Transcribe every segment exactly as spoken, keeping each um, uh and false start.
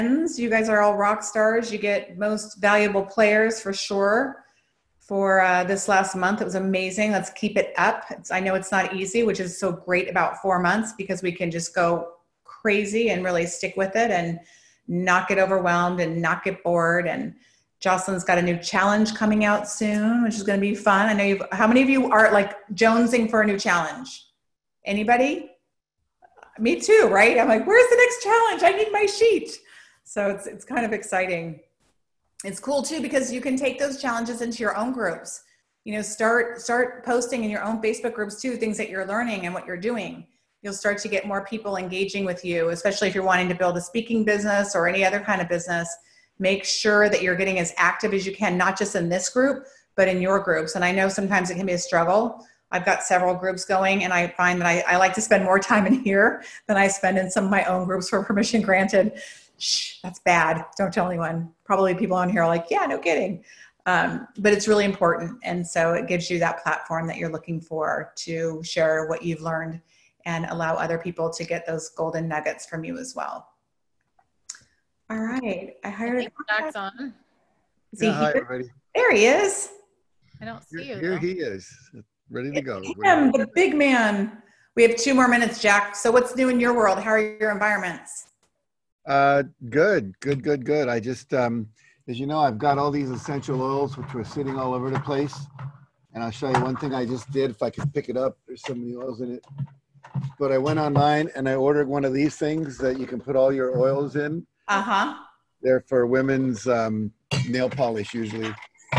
You guys are all rock stars. You get most valuable players for sure for uh, this last month. It was amazing. Let's keep it up. It's, I know it's not easy, which is so great about four months because we can just go crazy and really stick with it and not get overwhelmed and not get bored. And Jocelyn's got a new challenge coming out soon, which is going to be fun. I know you've, how many of you are like jonesing for a new challenge? Anybody? Me too, right? I'm like, where's the next challenge? I need my sheet. So it's it's kind of exciting. It's cool too because you can take those challenges into your own groups. You know, start start posting in your own Facebook groups too, things that you're learning and what you're doing. You'll start to get more people engaging with you, especially if you're wanting to build a speaking business or any other kind of business. Make sure that you're getting as active as you can, not just in this group, but in your groups. And I know sometimes it can be a struggle. I've got several groups going and I find that I, I like to spend more time in here than I spend in some of my own groups for permission granted. Shh, that's bad. Don't tell anyone. Probably people on here are like, yeah, no kidding. Um, but it's really important. And so it gives you that platform that you're looking for to share what you've learned and allow other people to get those golden nuggets from you as well. All right. I hired. I think Jack's on. Is he yeah, hi, here? everybody. There he is. I don't see Here, you. here though. he is, ready to go. Him, the big man. We have two more minutes, Jack. So what's new in your world? How are your environments? Uh, good, good, good, good. I just, um, as you know, I've got all these essential oils which were sitting all over the place. And I'll show you one thing I just did. If I could pick it up, there's so many oils in it. But I went online and I ordered one of these things that you can put all your oils in. Uh-huh. They're for women's um, nail polish usually.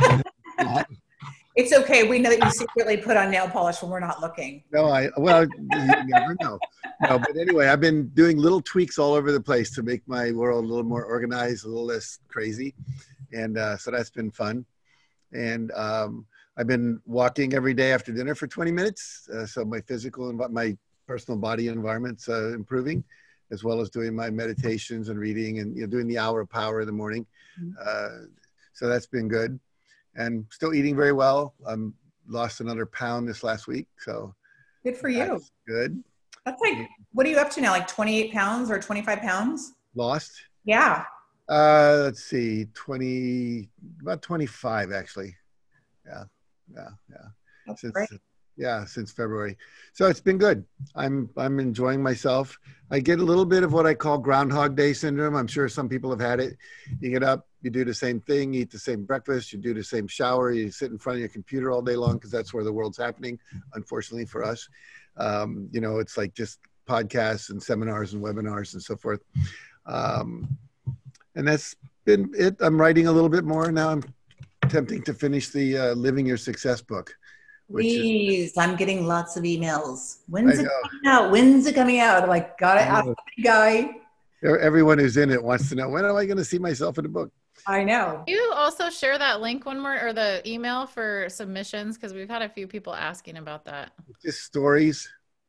It's okay. We know that you secretly put on nail polish when we're not looking. No, I, well, you never know. No, but anyway, I've been doing little tweaks all over the place to make my world a little more organized, a little less crazy. And uh, so that's been fun. And um, I've been walking every day after dinner for twenty minutes. Uh, so my physical and my personal body environment's uh, improving, as well as doing my meditations and reading and you know, doing the hour of power in the morning. Uh, so that's been good. And still eating very well. I'm lost another pound this last week. So good for you. Good. That's like, what are you up to now? Like twenty-eight pounds or twenty-five pounds? Lost? Yeah. Uh, let's see, twenty, about twenty-five actually. Yeah, yeah, yeah. That's since, great. Yeah, since February. So it's been good. I'm I'm enjoying myself. I get a little bit of what I call Groundhog Day syndrome. I'm sure some people have had it. You get up, you do the same thing, eat the same breakfast, you do the same shower, you sit in front of your computer all day long because that's where the world's happening, unfortunately for us. Um, you know, it's like just podcasts and seminars and webinars and so forth. Um, and that's been it. I'm writing a little bit more now. I'm attempting to finish the uh, Living Your Success book. Please, is, I'm getting lots of emails. When's I it know. coming out? When's it coming out? I'm like, gotta ask the big guy. Everyone who's in it wants to know, when am I going to see myself in the book? I know. You also share that link one more, or the email for submissions, because we've had a few people asking about that. Just stories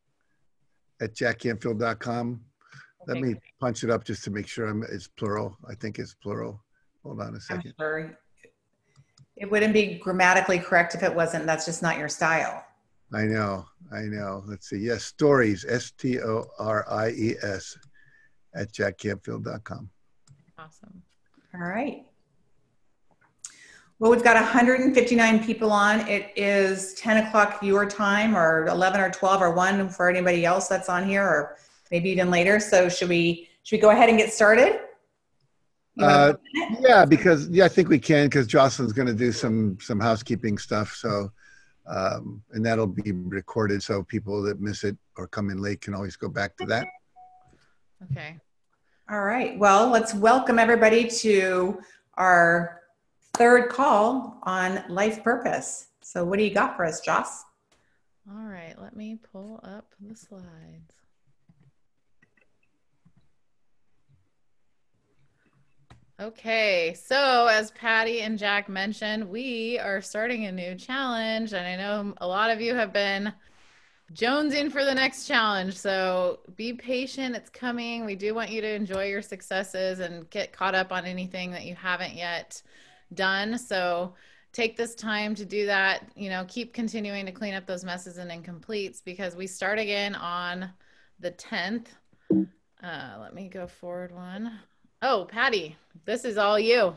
at jack canfield dot com. Okay, Let me great. punch it up just to make sure I'm, it's plural. I think it's plural. Hold on a I'm second. sure. It wouldn't be grammatically correct if it wasn't. That's just not your style. I know. I know. Let's see. Yes, stories, S T O R I E S, at jack canfield dot com. Awesome. All right. Well, we've got one hundred fifty-nine people on. It is ten o'clock your time, or eleven or twelve or one for anybody else that's on here, or maybe even later. So should we, should we go ahead and get started? Uh, yeah, because yeah, I think we can, because Jocelyn's going to do some some housekeeping stuff. So, um, and that'll be recorded, so people that miss it or come in late can always go back to that. Okay. All right. Well, let's welcome everybody to our third call on life purpose. So what do you got for us, Joss? All right. Let me pull up the slides. Okay, so as Patty and Jack mentioned, we are starting a new challenge, and I know a lot of you have been jonesing for the next challenge. So be patient, it's coming. We do want you to enjoy your successes and get caught up on anything that you haven't yet done. So take this time to do that. You know, keep continuing to clean up those messes and incompletes, because we start again on the tenth. Uh, let me go forward one. Oh, Patty, this is all you.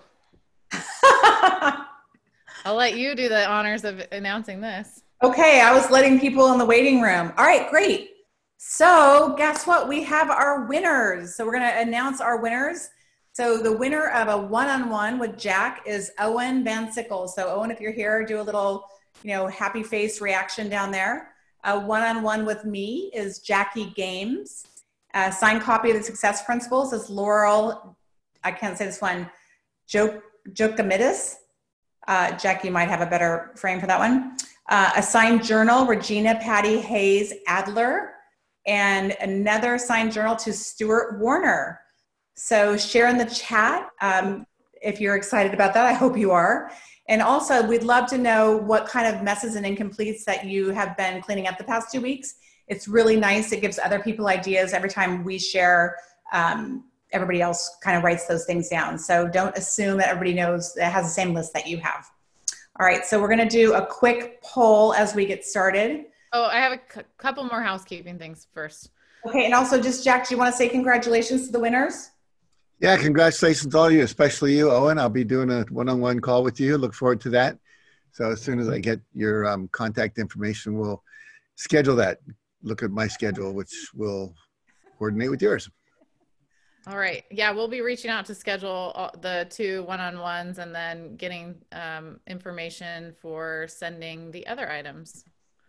I'll let you do the honors of announcing this. Okay, I was letting people in the waiting room. All right, great. So guess what? We have our winners. So we're going to announce our winners. So the winner of a one-on-one with Jack is Owen Van Sickle. So Owen, if you're here, do a little, you know, happy face reaction down there. A one-on-one with me is Jackie Games. A signed copy of the Success Principles is Laurel, I can't say this one, Jokamidis. Uh, Jackie might have a better frame for that one. Uh, a signed journal, Regina Patty Hayes Adler, and another signed journal to Stuart Warner. So share in the chat um, if you're excited about that. I hope you are. And also, we'd love to know what kind of messes and incompletes that you have been cleaning up the past two weeks. It's really nice. It gives other people ideas every time we share. Um, everybody else kind of writes those things down. So don't assume that everybody knows that has the same list that you have. All right, so we're going to do a quick poll as we get started. Oh, I have a c- couple more housekeeping things first. Okay, and also just Jack, do you want to say congratulations to the winners? Yeah, congratulations to all of you, especially you, Owen. I'll be doing a one-on-one call with you. Look forward to that. So as soon as I get your um, contact information, we'll schedule that. Look at my schedule, which will coordinate with yours. All right. Yeah, we'll be reaching out to schedule the two one-on-ones and then getting um, information for sending the other items.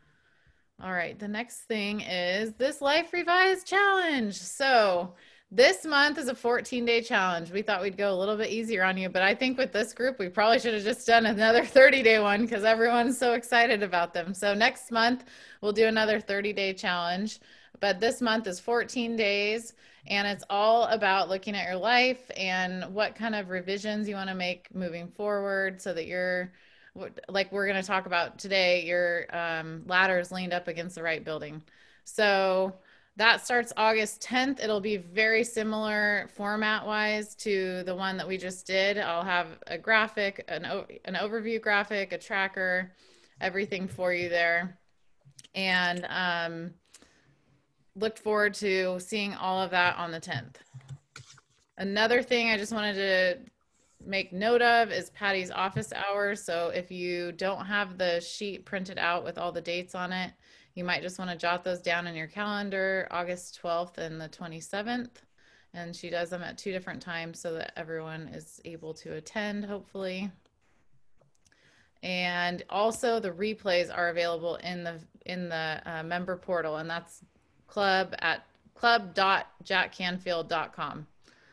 All right. The next thing is this Life Revised Challenge. So this month is a fourteen day challenge. We thought we'd go a little bit easier on you, but I think with this group, we probably should have just done another thirty day one because everyone's so excited about them. So next month, we'll do another thirty day challenge, but this month is fourteen days. And it's all about looking at your life and what kind of revisions you want to make moving forward so that you're, like we're going to talk about today, your um, ladder is leaned up against the right building. So that starts August tenth. It'll be very similar format-wise to the one that we just did. I'll have a graphic, an, an overview graphic, a tracker, everything for you there. And um, look forward to seeing all of that on the tenth. Another thing I just wanted to make note of is Patty's office hours. So if you don't have the sheet printed out with all the dates on it, you might just want to jot those down in your calendar, August twelfth and the twenty-seventh. And she does them at two different times so that everyone is able to attend, hopefully. And also the replays are available in the in the uh, member portal, and that's club at club dot jack canfield dot com.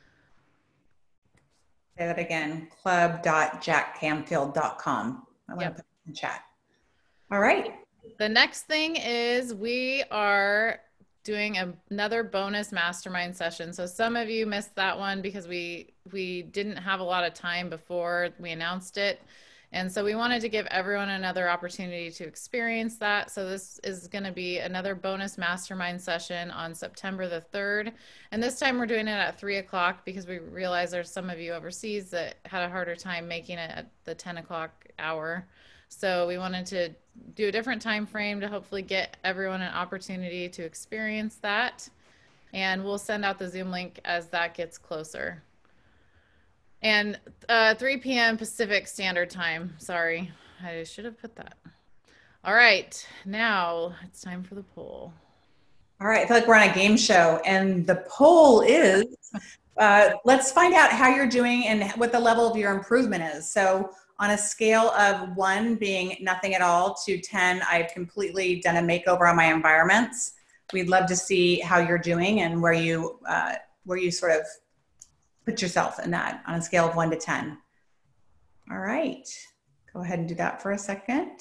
Say that again, club dot jack canfield dot com. I want Yep. to put it in chat. All right. The next thing is we are doing a, another bonus mastermind session. So some of you missed that one because we we didn't have a lot of time before we announced it. And so we wanted to give everyone another opportunity to experience that. So this is going to be another bonus mastermind session on September the third. And this time we're doing it at three o'clock because we realize there's some of you overseas that had a harder time making it at the ten o'clock hour. So we wanted to do a different time frame to hopefully get everyone an opportunity to experience that. And we'll send out the Zoom link as that gets closer. And uh, three p m Pacific Standard Time. Sorry, I should have put that. All right, now it's time for the poll. All right, I feel like we're on a game show, and the poll is, uh, let's find out how you're doing and what the level of your improvement is. So on a scale of one being nothing at all to ten, I've completely done a makeover on my environments. We'd love to see how you're doing and where you, uh, where you sort of put yourself in that on a scale of one to ten. All right, go ahead and do that for a second.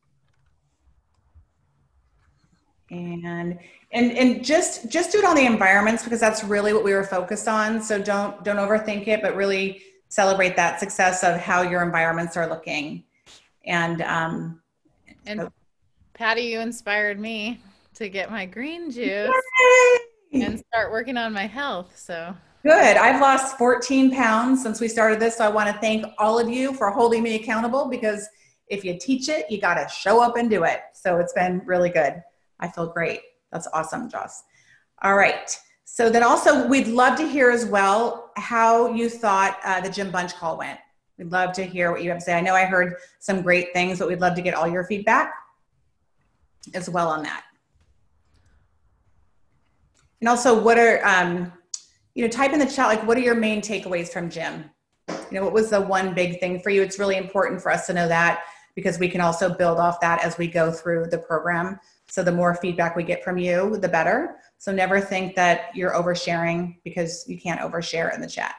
And, and, and just, just do it on the environments because that's really what we were focused on. So don't, don't overthink it, but really celebrate that success of how your environments are looking. And, um, and so. Patty, you inspired me to get my green juice Yay! And start working on my health. So good. I've lost fourteen pounds since we started this. So I want to thank all of you for holding me accountable because if you teach it, you got to show up and do it. So it's been really good. I feel great. That's awesome, Joss. All right. So then also, we'd love to hear as well how you thought uh, the Gym Bunch call went. We'd love to hear what you have to say. I know I heard some great things, but we'd love to get all your feedback as well on that. And also, what are, um, you know, type in the chat, like, what are your main takeaways from Gym? You know, what was the one big thing for you? It's really important for us to know that, because we can also build off that as we go through the program. So the more feedback we get from you, the better. So never think that you're oversharing, because you can't overshare in the chat.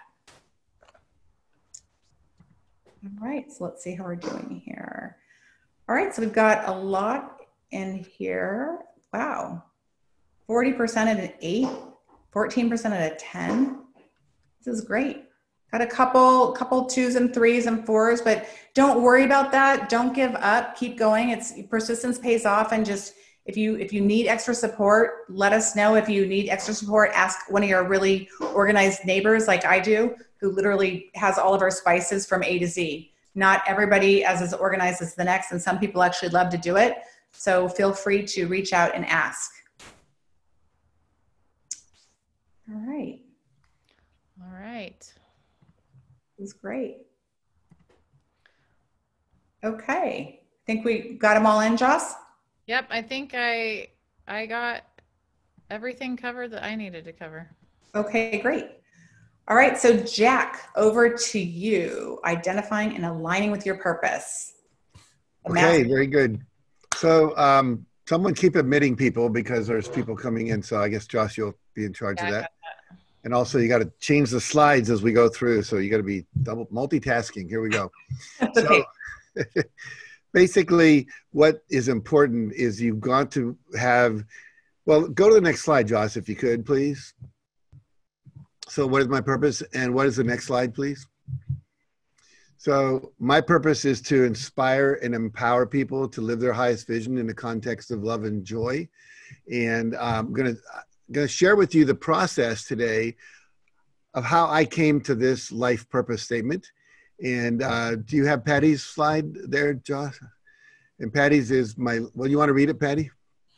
All right, so let's see how we're doing here. All right, so we've got a lot in here. Wow, forty percent at an eight, fourteen percent at a ten. This is great. Got a couple, couple twos and threes and fours, but don't worry about that. Don't give up, keep going. It's persistence pays off, and just, if you, if you need extra support, let us know. If you need extra support, ask one of your really organized neighbors like I do, who literally has all of our spices from A to Z. Not everybody is as organized as the next, and some people actually love to do it. So feel free to reach out and ask. All right. All right. This is great. Okay. I think we got them all in, Joss? Yep, I think I I got everything covered that I needed to cover. Okay, great. All right, so Jack, over to you. Identifying and aligning with your purpose. Okay, very good. So um, someone keep admitting people, because there's people coming in. So I guess, Josh, you'll be in charge Yeah, of I that. got that. And also, you got to change the slides as we go through. So you got to be double multitasking. Here we go. Okay. So, basically, what is important is you've got to have, well, go to the next slide, Josh, if you could, please. So what is my purpose, and what is the next slide, please? So my purpose is to inspire and empower people to live their highest vision in the context of love and joy. And I'm going to going to share with you the process today of how I came to this life purpose statement. And uh, do you have Patty's slide there, Josh? And Patty's is my, well, you want to read it, Patty?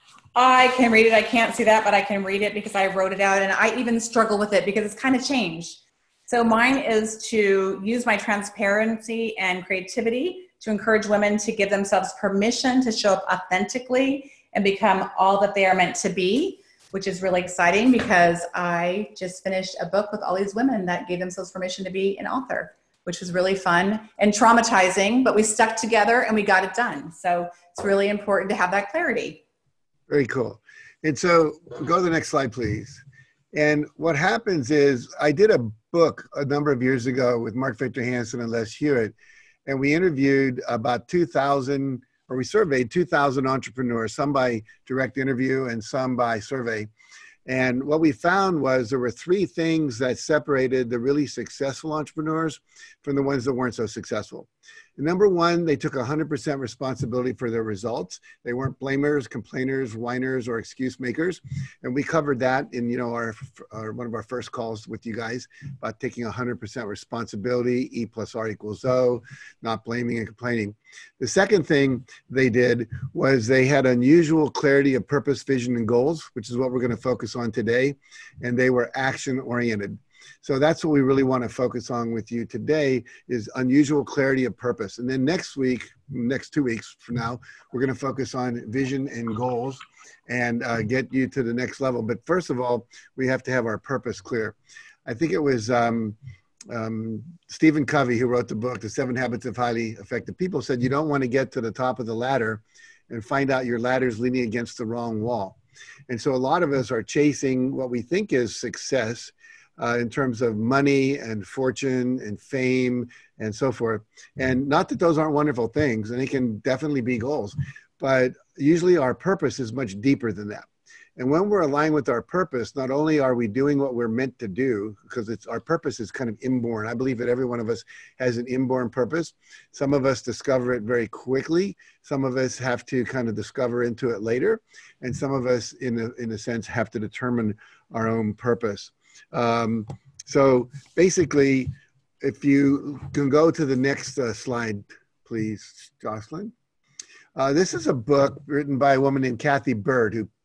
I can read it. I can't see that, but I can read it because I wrote it out, and I even struggle with it because it's kind of changed. So mine is to use my transparency and creativity to encourage women to give themselves permission to show up authentically and become all that they are meant to be, which is really exciting because I just finished a book with all these women that gave themselves permission to be an author, which was really fun and traumatizing, but we stuck together and we got it done. So it's really important to have that clarity. Very cool. And so go to the next slide, please. And what happens is I did a book a number of years ago with Mark Victor Hansen and Les Hewitt, and we interviewed about two thousand, or we surveyed two thousand entrepreneurs, some by direct interview and some by survey. And what we found was there were three things that separated the really successful entrepreneurs from the ones that weren't so successful. Number one, they took one hundred percent responsibility for their results. They weren't blamers, complainers, whiners, or excuse makers. And we covered that in, you know, our, our one of our first calls with you guys about taking one hundred percent responsibility, E plus R equals O, not blaming and complaining. The second thing they did was they had unusual clarity of purpose, vision, and goals, which is what we're going to focus on today. And they were action oriented. So that's what we really want to focus on with you today is unusual clarity of purpose. And then next week, next two weeks from now, we're going to focus on vision and goals and uh, get you to the next level. But first of all, we have to have our purpose clear. I think it was um, um, Stephen Covey who wrote the book, The Seven Habits of Highly Effective People, said you don't want to get to the top of the ladder and find out your ladder's leaning against the wrong wall. And so a lot of us are chasing what we think is success, Uh, in terms of money and fortune and fame and so forth. And not that those aren't wonderful things, and they can definitely be goals, but usually our purpose is much deeper than that. And when we're aligned with our purpose, not only are we doing what we're meant to do, because it's our purpose is kind of inborn. I believe that every one of us has an inborn purpose. Some of us discover it very quickly. Some of us have to kind of discover into it later. And some of us, in a, in a sense, have to determine our own purpose. Um, so basically, if you can go to the next uh, slide, please, Jocelyn. Uh, this is a book written by a woman named Kathy Bird, who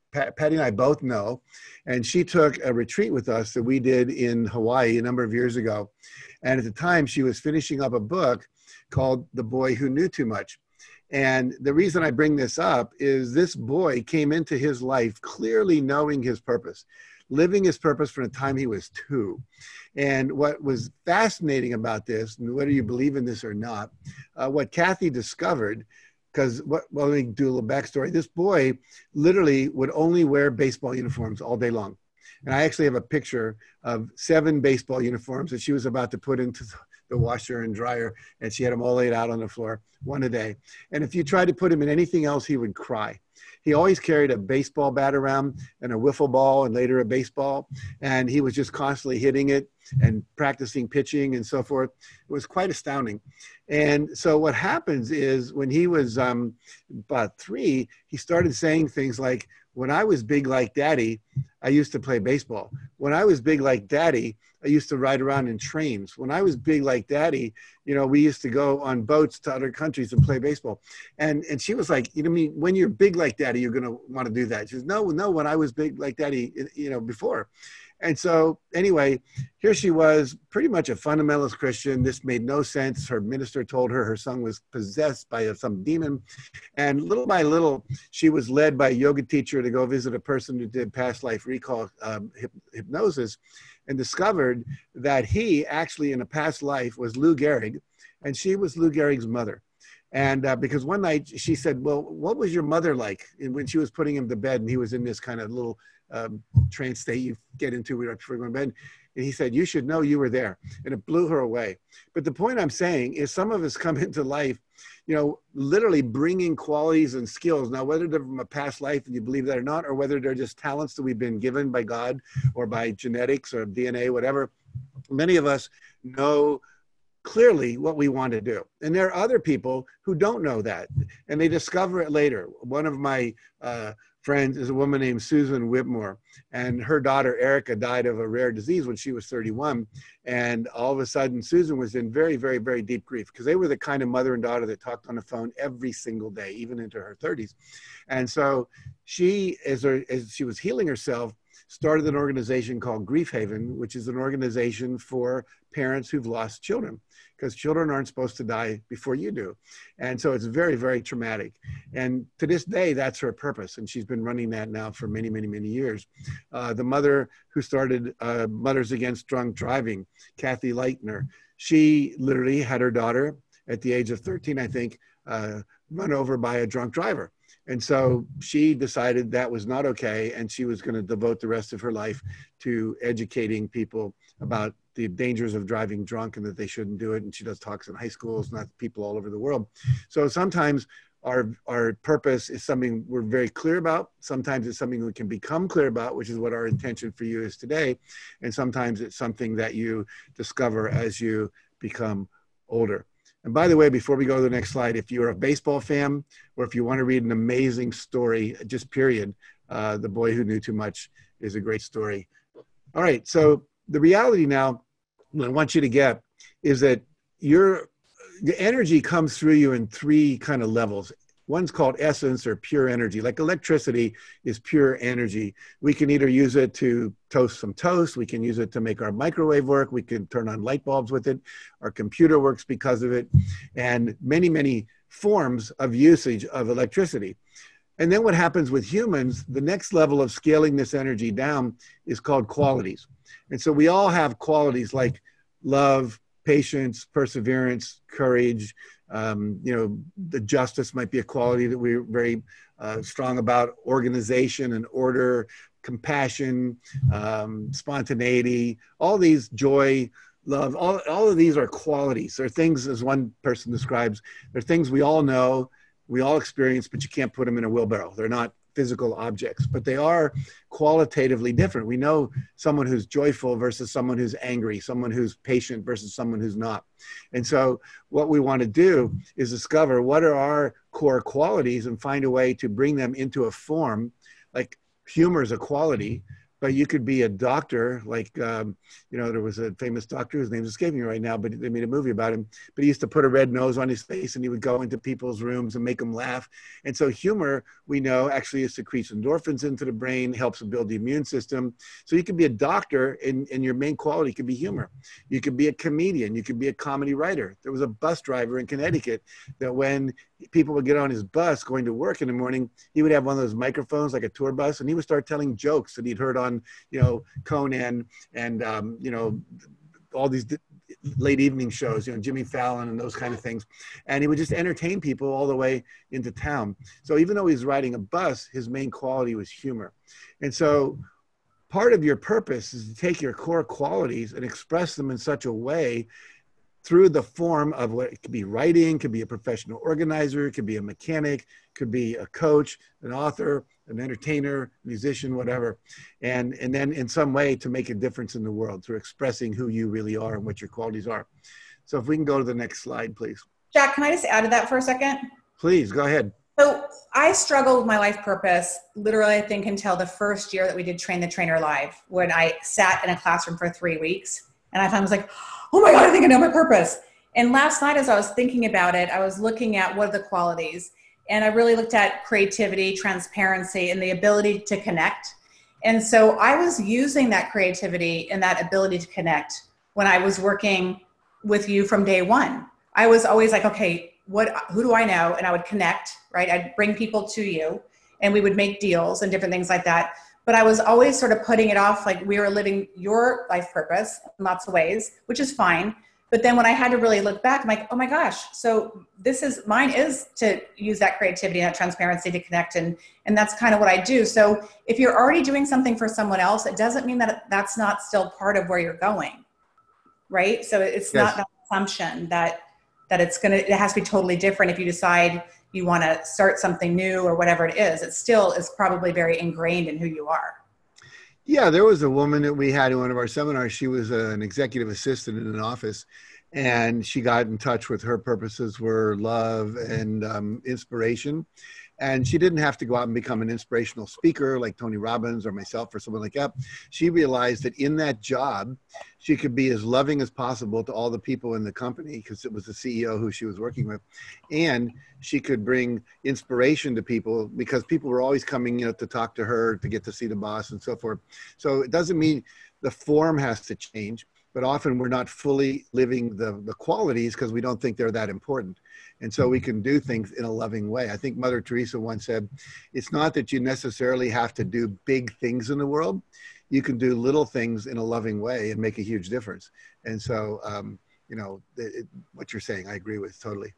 Pat, Patty and I both know. And she took a retreat with us that we did in Hawaii a number of years ago. And at the time, she was finishing up a book called The Boy Who Knew Too Much. And the reason I bring this up is this boy came into his life clearly knowing his purpose, living his purpose from the time he was two. And what was fascinating about this, and whether you believe in this or not, uh, what Kathy discovered, because what, well, let me do a little backstory. This boy literally would only wear baseball uniforms all day long. And I actually have a picture of seven baseball uniforms that she was about to put into the washer and dryer, and she had them all laid out on the floor, one a day. And if you tried to put him in anything else, he would cry. He always carried a baseball bat around and a wiffle ball and later a baseball. And he was just constantly hitting it and practicing pitching and so forth. It was quite astounding. And so what happens is when he was um, about three, he started saying things like, when I was big like daddy, I used to play baseball. When I was big like daddy, I used to ride around in trains. When I was big like daddy, you know, we used to go on boats to other countries and play baseball. And and she was like, you know, I mean, when you're big like daddy, you're going to want to do that. She says, no, no, when I was big like daddy, you know, before. And so anyway, here she was, pretty much a fundamentalist Christian. This made no sense. Her minister told her her son was possessed by some demon. And little by little, she was led by a yoga teacher to go visit a person who did past life recall um, hyp hypnosis, and discovered that he actually in a past life was Lou Gehrig, and she was Lou Gehrig's mother. And uh, because one night she said, well, what was your mother like? And when she was putting him to bed and he was in this kind of little um, trance state you get into right before going to bed. And he said, you should know you were there. And it blew her away. But the point I'm saying is some of us come into life, you know, literally bringing qualities and skills. Now, whether they're from a past life and you believe that or not, or whether they're just talents that we've been given by God or by genetics or D N A, whatever, many of us know clearly what we want to do. And there are other people who don't know that, and they discover it later. One of my uh, friends is a woman named Susan Whitmore, and her daughter Erica died of a rare disease when she was thirty-one. And all of a sudden, Susan was in very, very, very deep grief because they were the kind of mother and daughter that talked on the phone every single day, even into her thirties. And so she, as, her, as she was healing herself, started an organization called Grief Haven, which is an organization for parents who've lost children, because children aren't supposed to die before you do. And so it's very, very traumatic. And to this day, that's her purpose. And she's been running that now for many, many, many years. Uh, the mother who started uh, Mothers Against Drunk Driving, Kathy Leitner, she literally had her daughter at the age of thirteen, I think, uh, run over by a drunk driver. And so she decided that was not okay, and she was going to devote the rest of her life to educating people about the dangers of driving drunk and that they shouldn't do it. And she does talks in high schools, not people all over the world. So sometimes our, our purpose is something we're very clear about. Sometimes it's something we can become clear about, which is what our intention for you is today. And sometimes it's something that you discover as you become older. And by the way, before we go to the next slide, if you're a baseball fan, or if you want to read an amazing story, just period, uh, The Boy Who Knew Too Much is a great story. All right, so the reality now, what I want you to get is that your the energy comes through you in three kind of levels. One's called essence or pure energy. Like electricity is pure energy. We can either use it to toast some toast. We can use it to make our microwave work. We can turn on light bulbs with it. Our computer works because of it. And many, many forms of usage of electricity. And then what happens with humans, the next level of scaling this energy down is called qualities. And so we all have qualities like love, patience, perseverance, courage. Um, you know, the justice might be a quality that we're very uh, strong about, organization and order, compassion, um, spontaneity, all these, joy, love, all, all of these are qualities. They're things, as one person describes, they're things we all know, we all experience, but you can't put them in a wheelbarrow. They're not physical objects, but they are qualitatively different. We know someone who's joyful versus someone who's angry, someone who's patient versus someone who's not. And so what we want to do is discover what are our core qualities and find a way to bring them into a form. Like humor is a quality, but you could be a doctor, like, um, you know, there was a famous doctor whose name's escaping me right now, but they made a movie about him. But he used to put a red nose on his face and he would go into people's rooms and make them laugh. And so humor, we know, actually secretes endorphins into the brain, helps build the immune system. So you could be a doctor and, and your main quality could be humor. You could be a comedian. You could be a comedy writer. There was a bus driver in Connecticut that when people would get on his bus going to work in the morning, he would have one of those microphones like a tour bus, and he would start telling jokes that he'd heard on, you know, Conan and, um, you know, all these late evening shows, you know, Jimmy Fallon and those kind of things. And he would just entertain people all the way into town. So even though he was riding a bus, his main quality was humor. And so part of your purpose is to take your core qualities and express them in such a way through the form of what it could be writing, could be a professional organizer, could be a mechanic, could be a coach, an author, an entertainer, musician, whatever. And, and then in some way to make a difference in the world through expressing who you really are and what your qualities are. So if we can go to the next slide, please. Jack, can I just add to that for a second? Please, go ahead. So I struggled with my life purpose, literally, I think, until the first year that we did Train the Trainer Live, when I sat in a classroom for three weeks. And I finally was like, oh my God, I think I know my purpose. And last night, as I was thinking about it, I was looking at what are the qualities. And I really looked at creativity, transparency, and the ability to connect. And so I was using that creativity and that ability to connect when I was working with you from day one. I was always like, okay, what, who do I know? And I would connect, right? I'd bring people to you and we would make deals and different things like that. But I was always sort of putting it off like we were living your life purpose in lots of ways, which is fine. But then when I had to really look back, I'm like, oh my gosh, so this is, mine is to use that creativity and that transparency to connect. And, and that's kind of what I do. So if you're already doing something for someone else, it doesn't mean that that's not still part of where you're going, right? So it's yes. not that assumption that, that it's going to, it has to be totally different if you decide you want to start something new or whatever it is. It still is probably very ingrained in who you are. Yeah, there was a woman that we had in one of our seminars. She was an executive assistant in an office, and she got in touch with her purposes were love and um, inspiration. And she didn't have to go out and become an inspirational speaker like Tony Robbins or myself or someone like that. She realized that in that job, she could be as loving as possible to all the people in the company because it was the C E O who she was working with. And she could bring inspiration to people because people were always coming, you know, to talk to her, to get to see the boss and so forth. So it doesn't mean the form has to change, but often we're not fully living the, the qualities because we don't think they're that important. And so we can do things in a loving way. I think Mother Teresa once said, it's not that you necessarily have to do big things in the world. You can do little things in a loving way and make a huge difference. And so, um, you know, it, it, what you're saying, I agree with totally.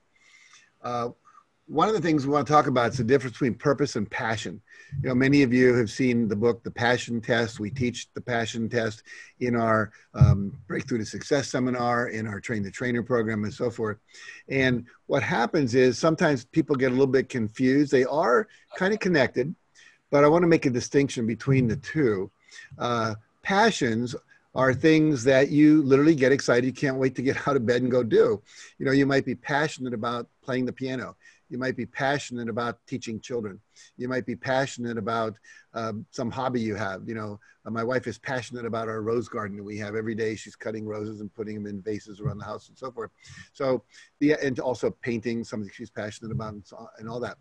Uh, One of the things we want to talk about is the difference between purpose and passion. You know, many of you have seen the book, The Passion Test. We teach the Passion Test in our um, Breakthrough to Success seminar, in our Train the Trainer program, and so forth. And what happens is sometimes people get a little bit confused. They are kind of connected, but I want to make a distinction between the two. Uh, passions are things that you literally get excited, you can't wait to get out of bed and go do. You know, you might be passionate about playing the piano. You might be passionate about teaching children. You might be passionate about um, some hobby you have. You know, uh, my wife is passionate about our rose garden that we have every day. She's cutting roses and putting them in vases around the house and so forth. So, the, and also painting, something she's passionate about and, so, and all that.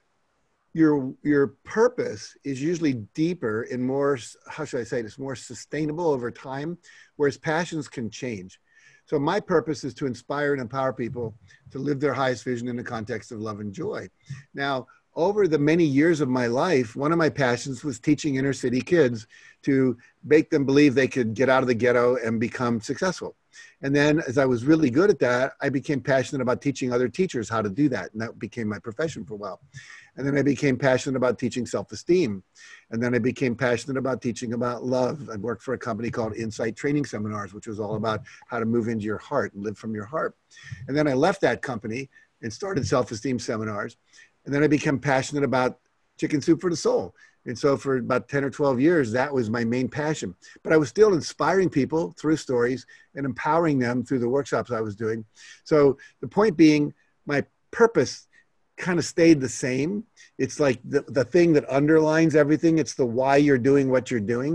Your, your purpose is usually deeper and more, how should I say this, more sustainable over time, whereas passions can change. So my purpose is to inspire and empower people to live their highest vision in the context of love and joy. Now, over the many years of my life, one of my passions was teaching inner city kids to make them believe they could get out of the ghetto and become successful. And then as I was really good at that, I became passionate about teaching other teachers how to do that. And that became my profession for a while. And then I became passionate about teaching self-esteem. And then I became passionate about teaching about love. I worked for a company called Insight Training Seminars, which was all about how to move into your heart and live from your heart. And then I left that company and started self-esteem seminars. And then I became passionate about Chicken Soup for the Soul. And so for about ten or twelve years, that was my main passion. But I was still inspiring people through stories and empowering them through the workshops I was doing. So the point being, my purpose kind of stayed the same. It's like the, the thing that underlines everything. It's the why you're doing what you're doing.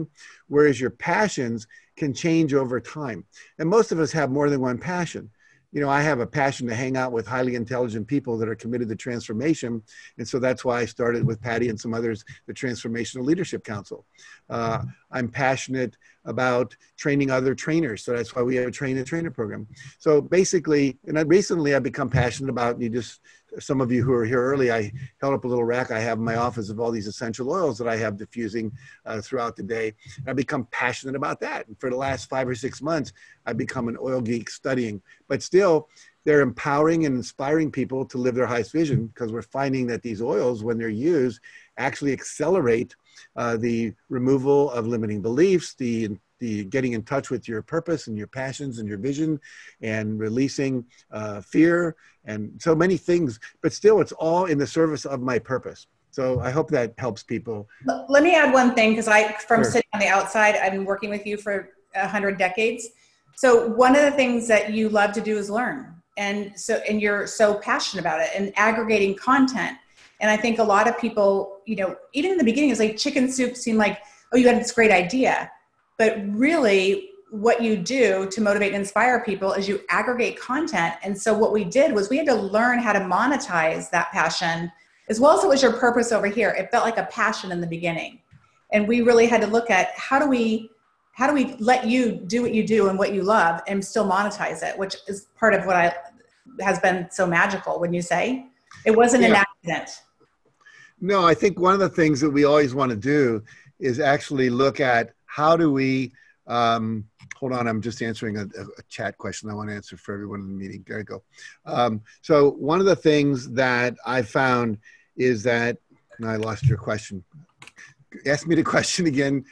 whereas your passions can change over time. And most of us have more than one passion. You know, I have a passion to hang out with highly intelligent people that are committed to transformation. And so that's why I started with Patty and some others, the Transformational Leadership Council. Uh, I'm passionate about training other trainers. So that's why we have a train the trainer program. So basically, and I, recently I've become passionate about, you just, some of you who are here early, I held up a little rack I have in my office of all these essential oils that I have diffusing uh, throughout the day. And I've become passionate about that. And for the last five or six months, I've become an oil geek studying. But still, they're empowering and inspiring people to live their highest vision, because we're finding that these oils, when they're used, actually accelerate uh, the removal of limiting beliefs, the the getting in touch with your purpose and your passions and your vision, and releasing uh, fear and so many things. But still, it's all in the service of my purpose. So I hope that helps people. Let me add one thing, because I, from Sure. sitting on the outside, I've been working with you for a hundred decades. So one of the things that you love to do is learn. And so, and you're so passionate about it and aggregating content. And I think a lot of people, you know, even in the beginning, it's like chicken soup seemed like, oh, you had this great idea. But really what you do to motivate and inspire people is you aggregate content. And so what we did was we had to learn how to monetize that passion, as well as it was your purpose over here. It felt like a passion in the beginning. And we really had to look at how do we, how do we let you do what you do and what you love and still monetize it, which is part of what I has been so magical when you say it wasn't Yeah. an accident. No, I think one of the things that we always want to do is actually look at how do we, um, hold on, I'm just answering a, a chat question I want to answer for everyone in the meeting. There you go. Um, so one of the things that I found is that, no, I lost your question. Ask me the question again,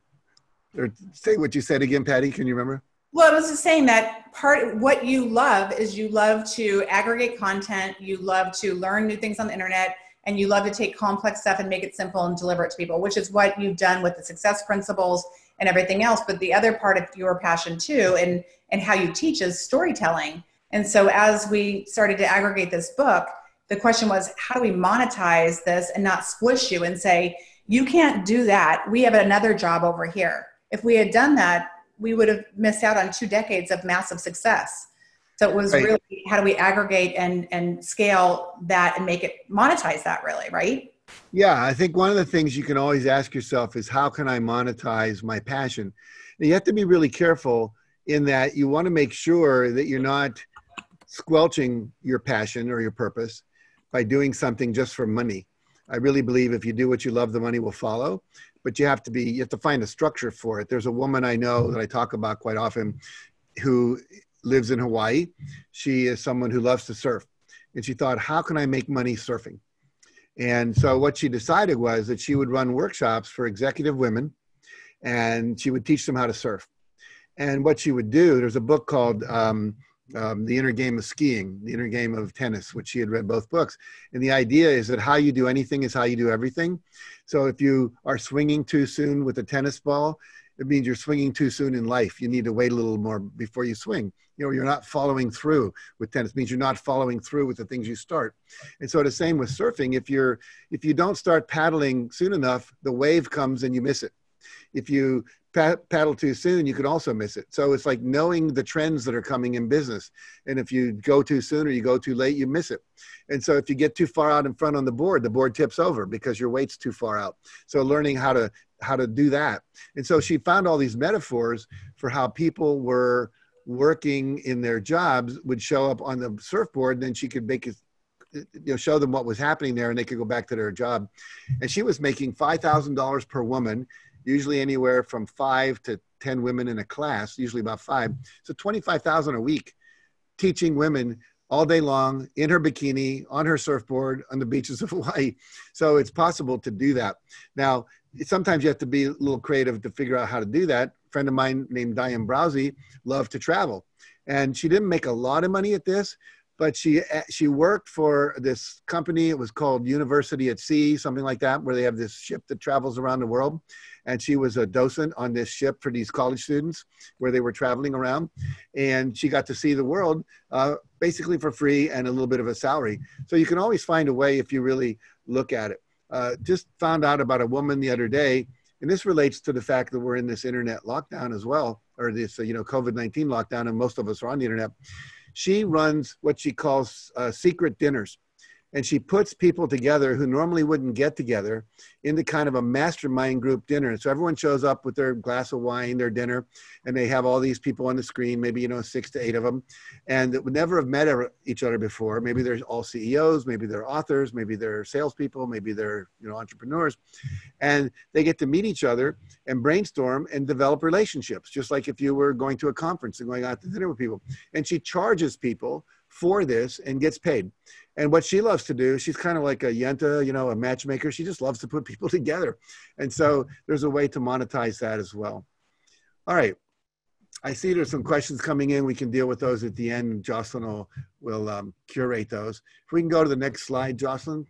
or say what you said again, Patty, can you remember? Well, I was just saying that part, what you love is you love to aggregate content, you love to learn new things on the internet, and you love to take complex stuff and make it simple and deliver it to people, which is what you've done with the success principles and everything else. But the other part of your passion too, and, and how you teach, is storytelling. And so as we started to aggregate this book, the question was, how do we monetize this and not squish you and say, you can't do that, we have another job over here. If we had done that, we would have missed out on two decades of massive success. So it was Right. really, how do we aggregate and, and scale that and make it monetize that, really, right? Yeah, I think one of the things you can always ask yourself is, how can I monetize my passion? And you have to be really careful in that you want to make sure that you're not squelching your passion or your purpose by doing something just for money. I really believe if you do what you love, the money will follow. But you have to be, you have to find a structure for it. There's a woman I know that I talk about quite often who lives in Hawaii. She is someone who loves to surf. And she thought, how can I make money surfing? And so what she decided was that she would run workshops for executive women, and she would teach them how to surf. And what she would do, there's a book called um, um, The Inner Game of Skiing, The Inner Game of Tennis, which she had read both books. And the idea is that how you do anything is how you do everything. So if you are swinging too soon with a tennis ball, it means you're swinging too soon in life. You need to wait a little more before you swing. You know, you're not following through with tennis. It means you're not following through with the things you start. And so the same with surfing. If you're, if you don't start paddling soon enough, the wave comes and you miss it. If you paddle too soon, you can also miss it. So it's like knowing the trends that are coming in business. And if you go too soon or you go too late, you miss it. And so if you get too far out in front on the board, the board tips over because your weight's too far out. So learning how to, how to do that. And so she found all these metaphors for how people were working in their jobs would show up on the surfboard, and then she could make it, you know, show them what was happening there, and they could go back to their job. And she was making five thousand dollars per woman, usually anywhere from five to ten women in a class, usually about five. So twenty-five thousand a week, teaching women all day long in her bikini, on her surfboard, on the beaches of Hawaii. So it's possible to do that. Now, sometimes you have to be a little creative to figure out how to do that. A friend of mine named Diane Browsey loved to travel. And she didn't make a lot of money at this, but she she worked for this company. It was called University at Sea, something like that, where they have this ship that travels around the world. And she was a docent on this ship for these college students where they were traveling around. And she got to see the world uh, basically for free and a little bit of a salary. So you can always find a way if you really look at it. Uh, just found out about a woman the other day, and this relates to the fact that we're in this internet lockdown as well, or this, uh, you know, COVID nineteen lockdown, and most of us are on the internet. She runs what she calls uh, secret dinners. And she puts people together who normally wouldn't get together into kind of a mastermind group dinner. So everyone shows up with their glass of wine, their dinner, and they have all these people on the screen, maybe, you know, six to eight of them, and that would never have met each other before. Maybe they're all C E Os, maybe they're authors, maybe they're salespeople, maybe they're, you know, entrepreneurs. And they get to meet each other and brainstorm and develop relationships, just like if you were going to a conference and going out to dinner with people. And she charges people for this and gets paid. And what she loves to do, she's kind of like a yenta, you know, a matchmaker. She just loves to put people together. And so there's a way to monetize that as well. All right. I see there's some questions coming in. We can deal with those at the end. Jocelyn will, will um, curate those. If we can go to the next slide, Jocelyn.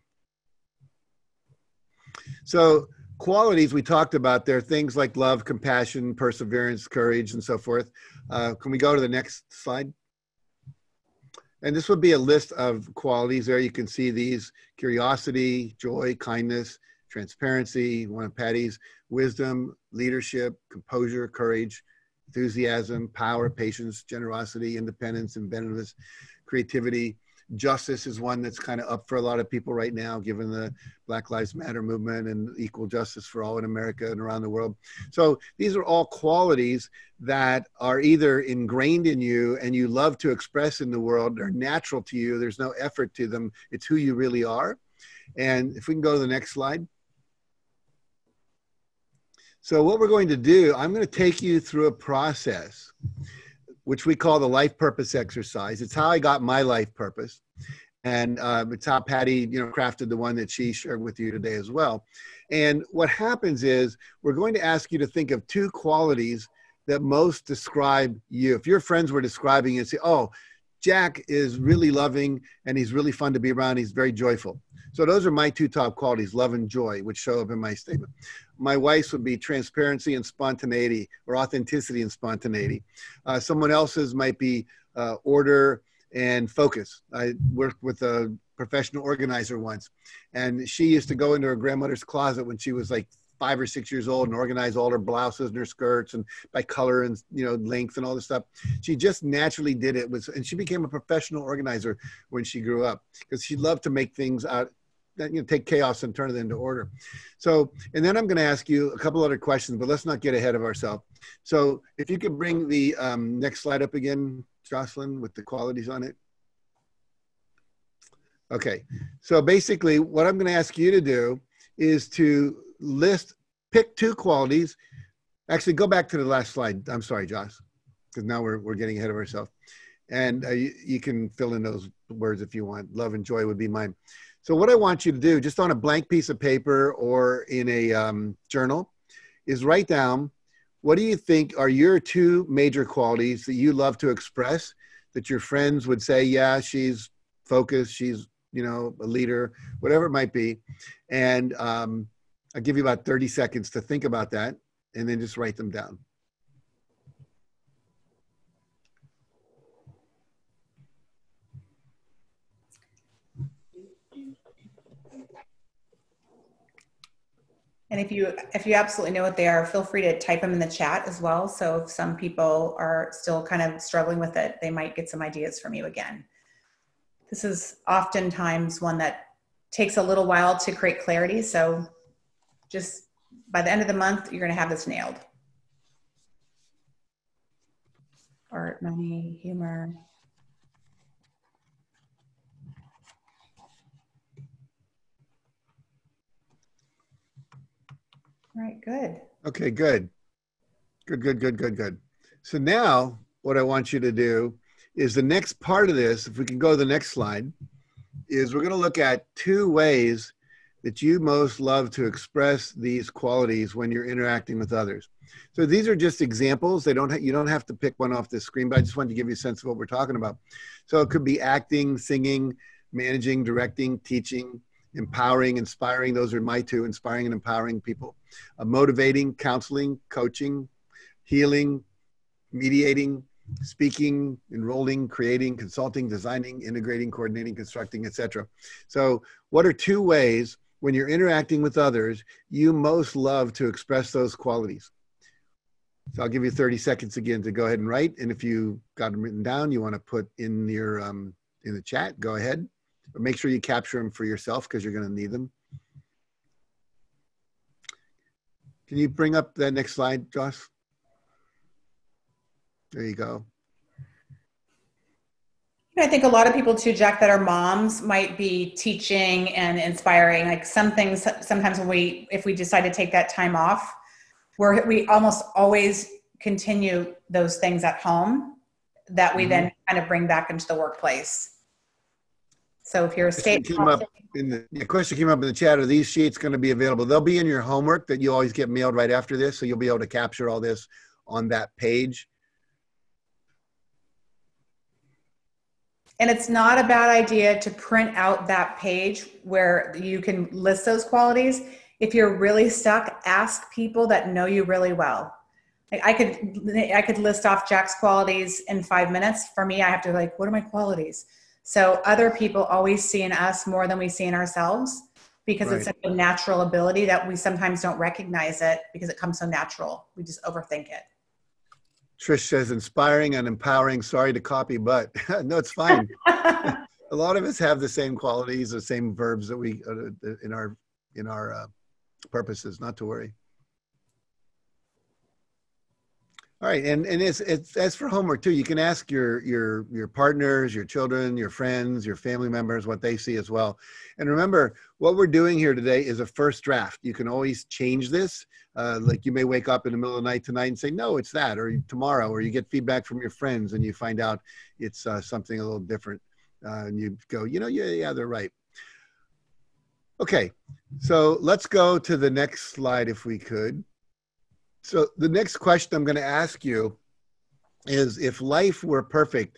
So qualities we talked about, there are things like love, compassion, perseverance, courage, and so forth. Uh, can we go to the next slide? And this would be a list of qualities there. You can see these: curiosity, joy, kindness, transparency, one of Patty's, wisdom, leadership, composure, courage, enthusiasm, power, patience, generosity, independence, inventiveness, creativity. Justice is one that's kind of up for a lot of people right now, given the Black Lives Matter movement and equal justice for all in America and around the world. So these are all qualities that are either ingrained in you and you love to express in the world. They're natural to you. There's no effort to them. It's who you really are. And if we can go to the next slide. So what we're going to do, I'm going to take you through a process which we call the life purpose exercise. It's how I got my life purpose. And uh, it's how Patty, you know, crafted the one that she shared with you today as well. And what happens is we're going to ask you to think of two qualities that most describe you. If your friends were describing you and say, oh, Jack is really loving and he's really fun to be around. He's very joyful. So those are my two top qualities, love and joy, which show up in my statement. My wife's would be transparency and spontaneity, or authenticity and spontaneity. Uh, someone else's might be uh, order and focus. I worked with a professional organizer once, and she used to go into her grandmother's closet when she was like five or six years old and organize all her blouses and her skirts and by color and, you know, length and all this stuff. She just naturally did it. Was, and she became a professional organizer when she grew up because she loved to make things out, that, you know, take chaos and turn it into order. So, and then I'm going to ask you a couple other questions, but let's not get ahead of ourselves. So if you could bring the um, next slide up again, Jocelyn, with the qualities on it. Okay. So basically what I'm going to ask you to do is to list, pick two qualities. Actually, go back to the last slide. I'm sorry, Josh, because now we're, we're getting ahead of ourselves. And uh, you, you can fill in those words if you want. Love and joy would be mine. So what I want you to do, just on a blank piece of paper or in a um, journal, is write down, what do you think are your two major qualities that you love to express, that your friends would say, yeah, she's focused, she's, you know, a leader, whatever it might be. And um, I'll give you about thirty seconds to think about that and then just write them down. And if you if you absolutely know what they are, feel free to type them in the chat as well. So if some people are still kind of struggling with it, they might get some ideas from you again. This is oftentimes one that takes a little while to create clarity. So just by the end of the month, you're going to have this nailed. Art, money, humor. All right, good. Okay, good. Good, good, good, good, good. So now what I want you to do is the next part of this, if we can go to the next slide, is we're going to look at two ways that you most love to express these qualities when you're interacting with others. So these are just examples. They don't ha- you don't have to pick one off the screen, but I just wanted to give you a sense of what we're talking about. So it could be acting, singing, managing, directing, teaching, empowering, inspiring. Those are my two, inspiring and empowering people. Uh, motivating, counseling, coaching, healing, mediating, speaking, enrolling, creating, consulting, designing, integrating, coordinating, constructing, et cetera. So what are two ways when you're interacting with others, you most love to express those qualities? So I'll give you thirty seconds again to go ahead and write. And if you got them written down, you want to put in your um, in the chat, go ahead. But make sure you capture them for yourself because you're going to need them. Can you bring up that next slide, Josh? There you go. I think a lot of people too, Jack, that are moms might be teaching and inspiring. Like some things, sometimes when we, if we decide to take that time off, we're, we almost always continue those things at home that we mm-hmm. then kind of bring back into the workplace. So if you're a state came up in the, the question came up in the chat, are these sheets going to be available? They'll be in your homework that you always get mailed right after this. So you'll be able to capture all this on that page. And it's not a bad idea to print out that page where you can list those qualities. If you're really stuck, ask people that know you really well. Like I could, I could list off Jack's qualities in five minutes. For me, I have to like, what are my qualities? So other people always see in us more than we see in ourselves because right. it's such a natural ability that we sometimes don't recognize it because it comes so natural. We just overthink it. Trish says inspiring and empowering. Sorry to copy, but no, it's fine. A lot of us have the same qualities, the same verbs that we uh, in our in our uh, purposes. Not to worry. All right, and and it's it's as for homework too. You can ask your your your partners, your children, your friends, your family members what they see as well. And remember, what we're doing here today is a first draft. You can always change this. Uh, like you may wake up in the middle of the night tonight and say, no, it's that, or tomorrow, or you get feedback from your friends and you find out it's uh, something a little different. Uh, and you go, you know, yeah, yeah, they're right. Okay, so let's go to the next slide if we could. So the next question I'm going to ask you is, if life were perfect,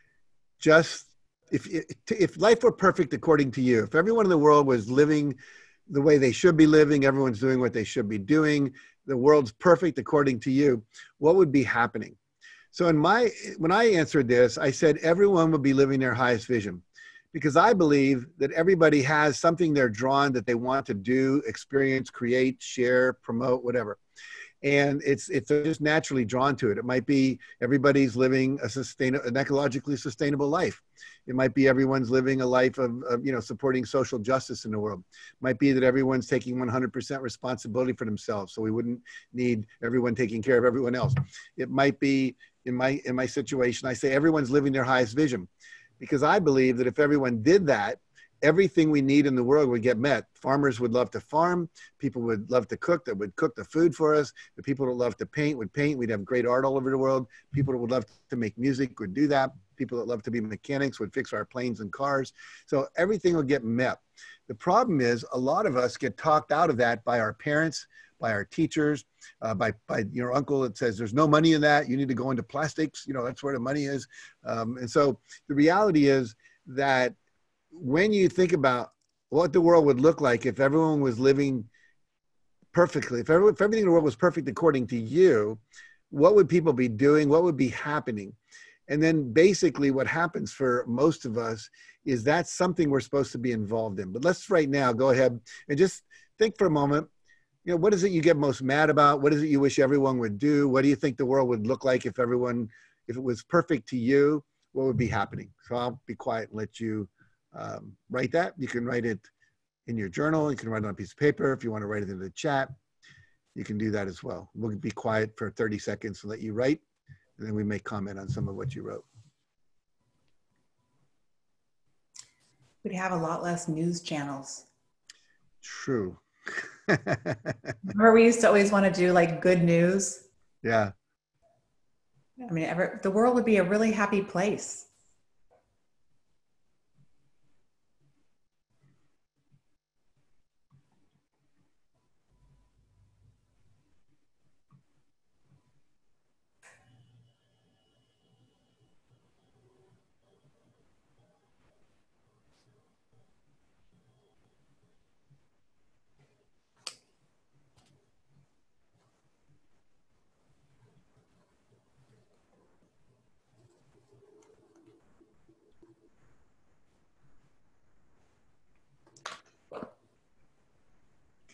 just if, if life were perfect according to you, if everyone in the world was living the way they should be living, everyone's doing what they should be doing, the world's perfect according to you, what would be happening? So in my, when I answered this, I said everyone would be living their highest vision, because I believe that everybody has something they're drawn that they want to do, experience, create, share, promote, whatever. And it's it's just naturally drawn to it. It might be everybody's living a sustain an ecologically sustainable life. It might be everyone's living a life of, of you know supporting social justice in the world. It might be that everyone's taking one hundred percent responsibility for themselves, so we wouldn't need everyone taking care of everyone else. It might be in my in my situation, I say everyone's living their highest vision, because I believe that if everyone did that, everything we need in the world would get met. Farmers would love to farm. People would love to cook, that would cook the food for us. The people that love to paint would paint. We'd have great art all over the world. People that would love to make music would do that. People that love to be mechanics would fix our planes and cars. So everything would get met. The problem is a lot of us get talked out of that by our parents, by our teachers, uh, by, by your uncle that says there's no money in that. You need to go into plastics. You know, that's where the money is. Um, and so the reality is that when you think about what the world would look like if everyone was living perfectly, if, everyone, if everything in the world was perfect according to you, what would people be doing? What would be happening? And then basically what happens for most of us is that's something we're supposed to be involved in. But let's right now go ahead and just think for a moment, you know, what is it you get most mad about? What is it you wish everyone would do? What do you think the world would look like if everyone, if it was perfect to you, what would be happening? So I'll be quiet and let you Um, write that. You can write it in your journal. You can write it on a piece of paper. If you want to write it in the chat, you can do that as well. We'll be quiet for thirty seconds to let you write, and then we may comment on some of what you wrote. We'd have a lot less news channels. True. Remember we used to always want to do like good news? Yeah. I mean, ever, the world would be a really happy place.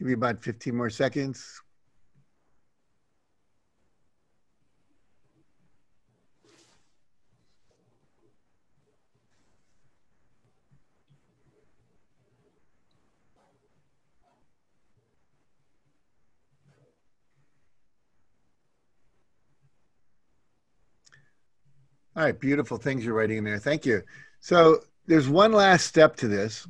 Give you about fifteen more seconds. All right, beautiful things you're writing in there. Thank you. So there's one last step to this.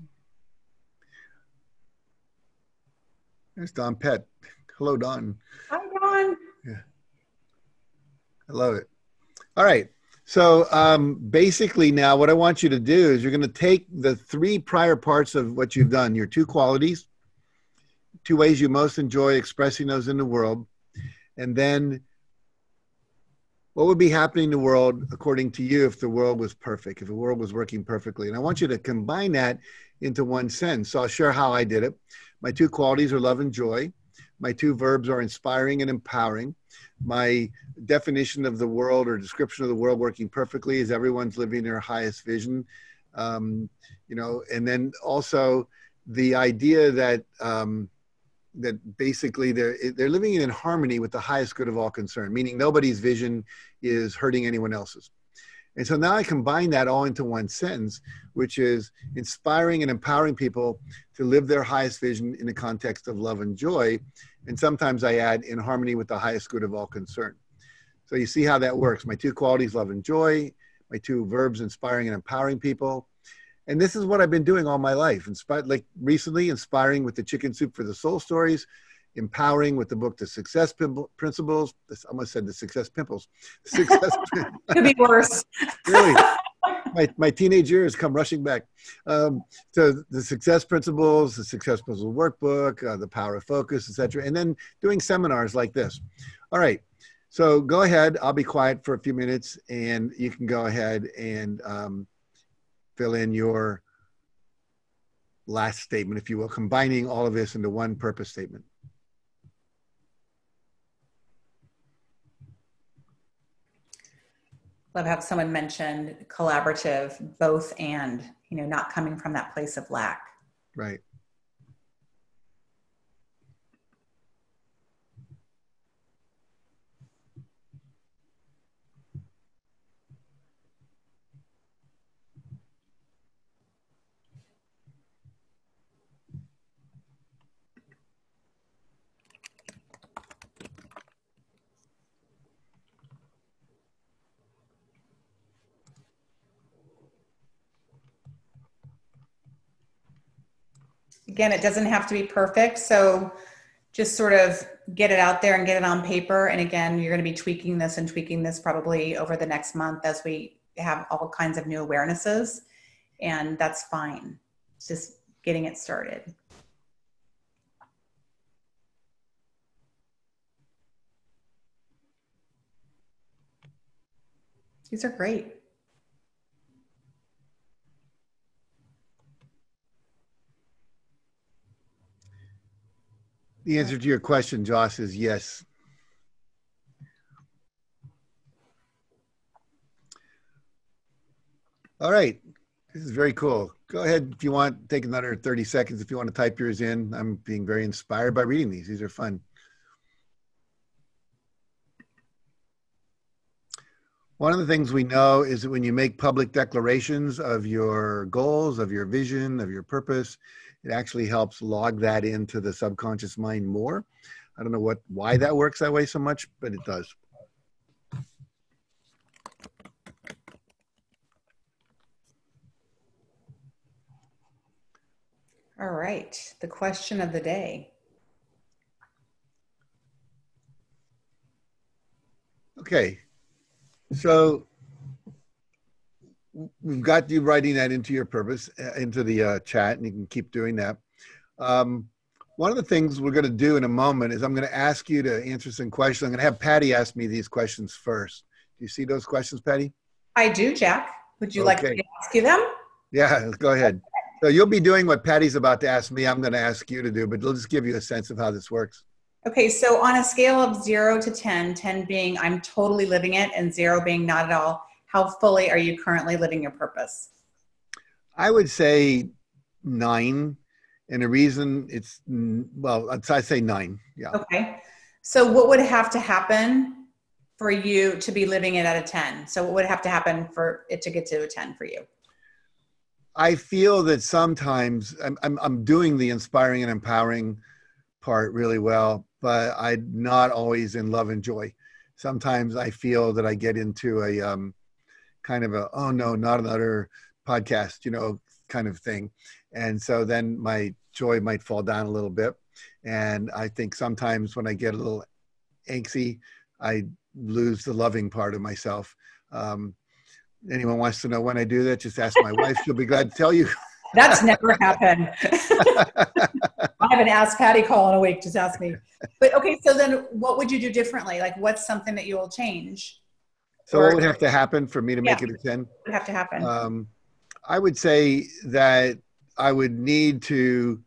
There's Don Pett. Hello, Don. Hi, Don. Yeah, I love it. All right. So um, basically now what I want you to do is you're going to take the three prior parts of what you've done, your two qualities, two ways you most enjoy expressing those in the world, and then what would be happening in the world according to you if the world was perfect, if the world was working perfectly? And I want you to combine that into one sentence. So I'll share how I did it. My two qualities are love and joy. My two verbs are inspiring and empowering. My definition of the world or description of the world working perfectly is everyone's living their highest vision. Um, you know, and then also the idea that um, that basically they're they're living in harmony with the highest good of all concerned, meaning nobody's vision is hurting anyone else's. And so now I combine that all into one sentence, which is inspiring and empowering people to live their highest vision in the context of love and joy. And sometimes I add in harmony with the highest good of all concerned. So you see how that works. My two qualities, love and joy. My two verbs, inspiring and empowering people. And this is what I've been doing all my life. Inspired, like recently, inspiring with the Chicken Soup for the Soul stories, empowering with the book, The Success Pimple Principles. This, I almost said The Success Pimples. Success. Could be worse. Really, my, my teenage years come rushing back. Um, so the Success Principles, the Success Principles Workbook, uh, the Power of Focus, et cetera. And then doing seminars like this. All right. So go ahead. I'll be quiet for a few minutes and you can go ahead and um, fill in your last statement, if you will, combining all of this into one purpose statement. Love how someone mentioned collaborative, both and, you know, not coming from that place of lack. Right. Again, it doesn't have to be perfect. So just sort of get it out there and get it on paper. And again, you're going to be tweaking this and tweaking this probably over the next month as we have all kinds of new awarenesses. And that's fine. It's just getting it started. These are great. The answer to your question, Josh, is yes. All right. This is very cool. Go ahead if you want. Take another thirty seconds if you want to type yours in. I'm being very inspired by reading these. These are fun. One of the things we know is that when you make public declarations of your goals, of your vision, of your purpose, it actually helps log that into the subconscious mind more. I don't know what why that works that way so much, but it does. All right, the question of the day. Okay, so we've got you writing that into your purpose, uh, into the uh, chat, and you can keep doing that. Um, one of the things we're going to do in a moment is I'm going to ask you to answer some questions. I'm going to have Patty ask me these questions first. Do you see those questions, Patty? I do, Jack. Would you Okay. like me to ask you them? Yeah, let's go ahead. So you'll be doing what Patty's about to ask me. I'm going to ask you to do, but it'll just give you a sense of how this works. Okay, so on a scale of zero to ten, ten being I'm totally living it and zero being not at all, how fully are you currently living your purpose? I would say nine. And the reason it's, mm, well, I'd I'd say nine. Yeah. Okay. So what would have to happen for you to be living it at a ten? So what would have to happen for it to get to a ten for you? I feel that sometimes I'm, I'm, I'm doing the inspiring and empowering part really well, but I'm not always in love and joy. Sometimes I feel that I get into a um, kind of a, oh no, not another podcast, you know, kind of thing. And so then my joy might fall down a little bit. And I think sometimes when I get a little angsty, I lose the loving part of myself. Um, anyone wants to know when I do that, just ask my wife. She'll be glad to tell you. That's never happened. I haven't asked Patty call in a week. Just ask me. But okay, so then what would you do differently? Like what's something that you will change? So Or, what would have to happen for me to make Yeah. it a ten? what would have to happen? Um, I would say that I would need to,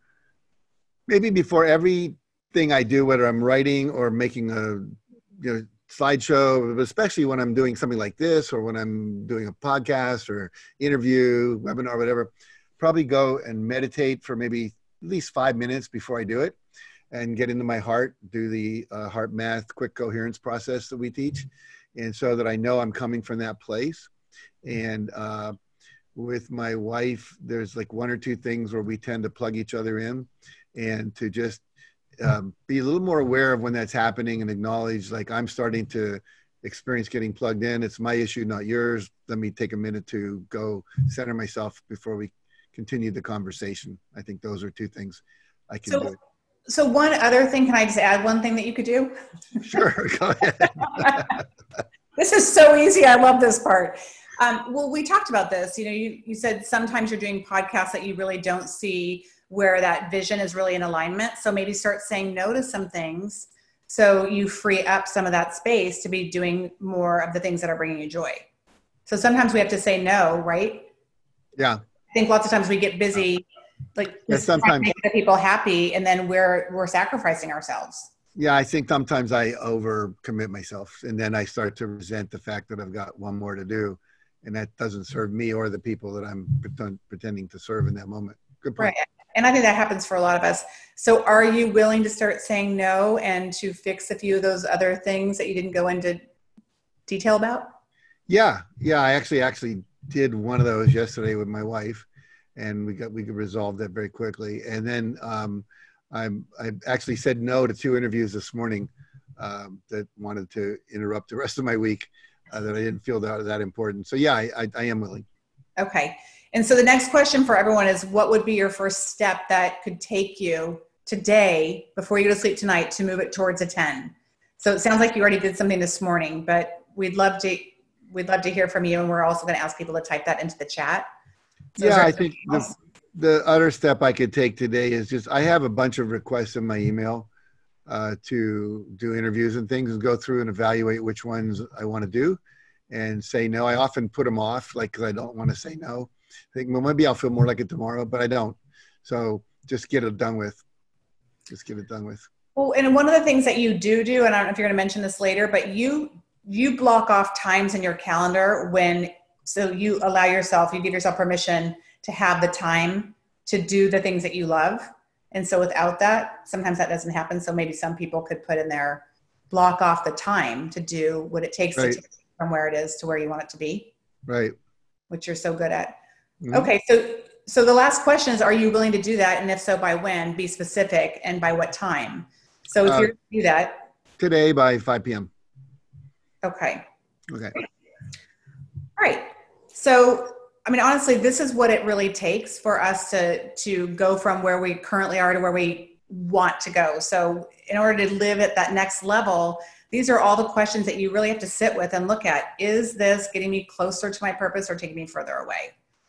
maybe before everything I do, whether I'm writing or making a you know, slideshow, but especially when I'm doing something like this or when I'm doing a podcast or interview, webinar, whatever, probably go and meditate for maybe at least five minutes before I do it and get into my heart, do the uh, heart math, quick coherence process that we teach. And so that I know I'm coming from that place. And uh, with my wife, there's like one or two things where we tend to plug each other in, and to just um, be a little more aware of when that's happening and acknowledge, like, I'm starting to experience getting plugged in. It's my issue, not yours. Let me take a minute to go center myself before we continue the conversation. I think those are two things I can So- do. So one other thing, can I just add one thing that you could do? Sure, go ahead. This is so easy. I love this part. Um, well, we talked about this. You know, you, you said sometimes you're doing podcasts that you really don't see where that vision is really in alignment. So maybe start saying no to some things so you free up some of that space to be doing more of the things that are bringing you joy. So sometimes we have to say no, right? Yeah. I think lots of times we get busy, like Yeah, just trying to sometimes- make the people happy, and then we're we're sacrificing ourselves. Yeah, I think sometimes I overcommit myself, and then I start to resent the fact that I've got one more to do, and that doesn't serve me or the people that I'm pretend, pretending to serve in that moment. Good point. Right. And I think that happens for a lot of us. So are you willing to start saying no and to fix a few of those other things that you didn't go into detail about? Yeah, yeah. I actually actually did one of those yesterday with my wife, and we got we could resolve that very quickly. And then um, I'm I actually said no to two interviews this morning um, that wanted to interrupt the rest of my week uh, that I didn't feel that that important. So yeah, I I, I am willing. Okay. And so the next question for everyone is, what would be your first step that could take you today before you go to sleep tonight to move it towards a ten? So it sounds like you already did something this morning, but we'd love to we'd love to hear from you. And we're also going to ask people to type that into the chat. So is Yeah, there I think anything the, else? the other step I could take today is just, I have a bunch of requests in my email uh, to do interviews and things, and go through and evaluate which ones I want to do and say no. I often put them off, like, 'cause I don't want to say no. I think, well, maybe I'll feel more like it tomorrow, but I don't. So just get it done with. Just get it done with. Well, and one of the things that you do do, and I don't know if you're going to mention this later, but you you block off times in your calendar when, so you allow yourself, you give yourself permission to have the time to do the things that you love. And so without that, sometimes that doesn't happen. So maybe some people could put in there, block off the time to do what it takes Right. to take you from where it is to where you want it to be, Right. which you're so good at. Mhm. Okay, so so the last question is, are you willing to do that? And if so, by when? Be specific, and by what time? So if Uh, you're going to do that, Today by five p.m. okay. Okay. All right. So, I mean, honestly, this is what it really takes for us to, to go from where we currently are to where we want to go. So in order to live at that next level, these are all the questions that you really have to sit with and look at. Is this getting me closer to my purpose or taking me further away?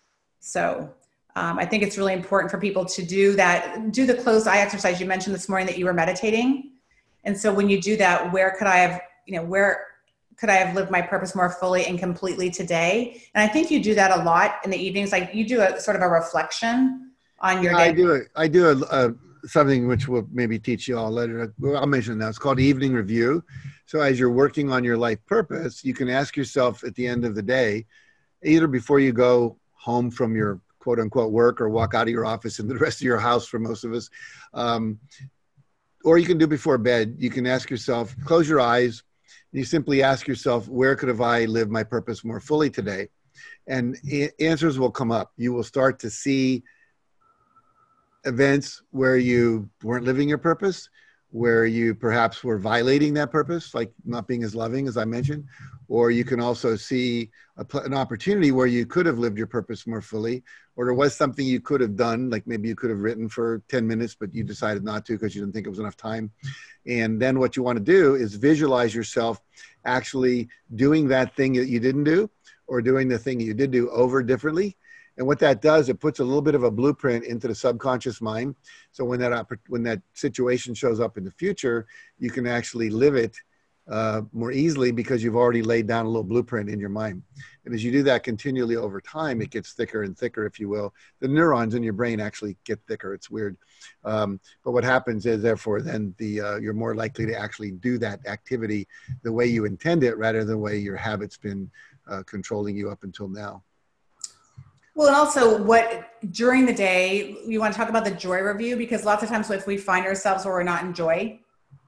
So um, I think it's really important for people to do that, do the closed eye exercise. You mentioned this morning that you were meditating. And so when you do that, where could I have, you know, where could I have lived my purpose more fully and completely today? And I think you do that a lot in the evenings. Like you do a sort of a reflection on your Yeah, day. I do it. I do a, a something which will maybe teach you all later. Well, I'll mention that. It's called evening review. So as you're working on your life purpose, you can ask yourself at the end of the day, either before you go home from your quote unquote work or walk out of your office and the rest of your house for most of us. Um, or you can do before bed. You can ask yourself, close your eyes. And you simply ask yourself, where could have I lived my purpose more fully today? And answers will come up. You will start to see events where you weren't living your purpose, where you perhaps were violating that purpose, like not being as loving as I mentioned. Or you can also see a, an opportunity where you could have lived your purpose more fully, or there was something you could have done, like maybe you could have written for ten minutes, but you decided not to because you didn't think it was enough time. And then what you want to do is visualize yourself actually doing that thing that you didn't do, or doing the thing that you did do over differently. And what that does, it puts a little bit of a blueprint into the subconscious mind. So when that, when that situation shows up in the future, you can actually live it uh, more easily because you've already laid down a little blueprint in your mind. And as you do that continually over time, it gets thicker and thicker, if you will. The neurons in your brain actually get thicker. It's weird. Um, but what happens is, therefore, then the uh, you're more likely to actually do that activity the way you intend it rather than the way your habit's been uh, controlling you up until now. Well, and also what during the day, you want to talk about the joy review, because lots of times if we find ourselves where we're not in joy.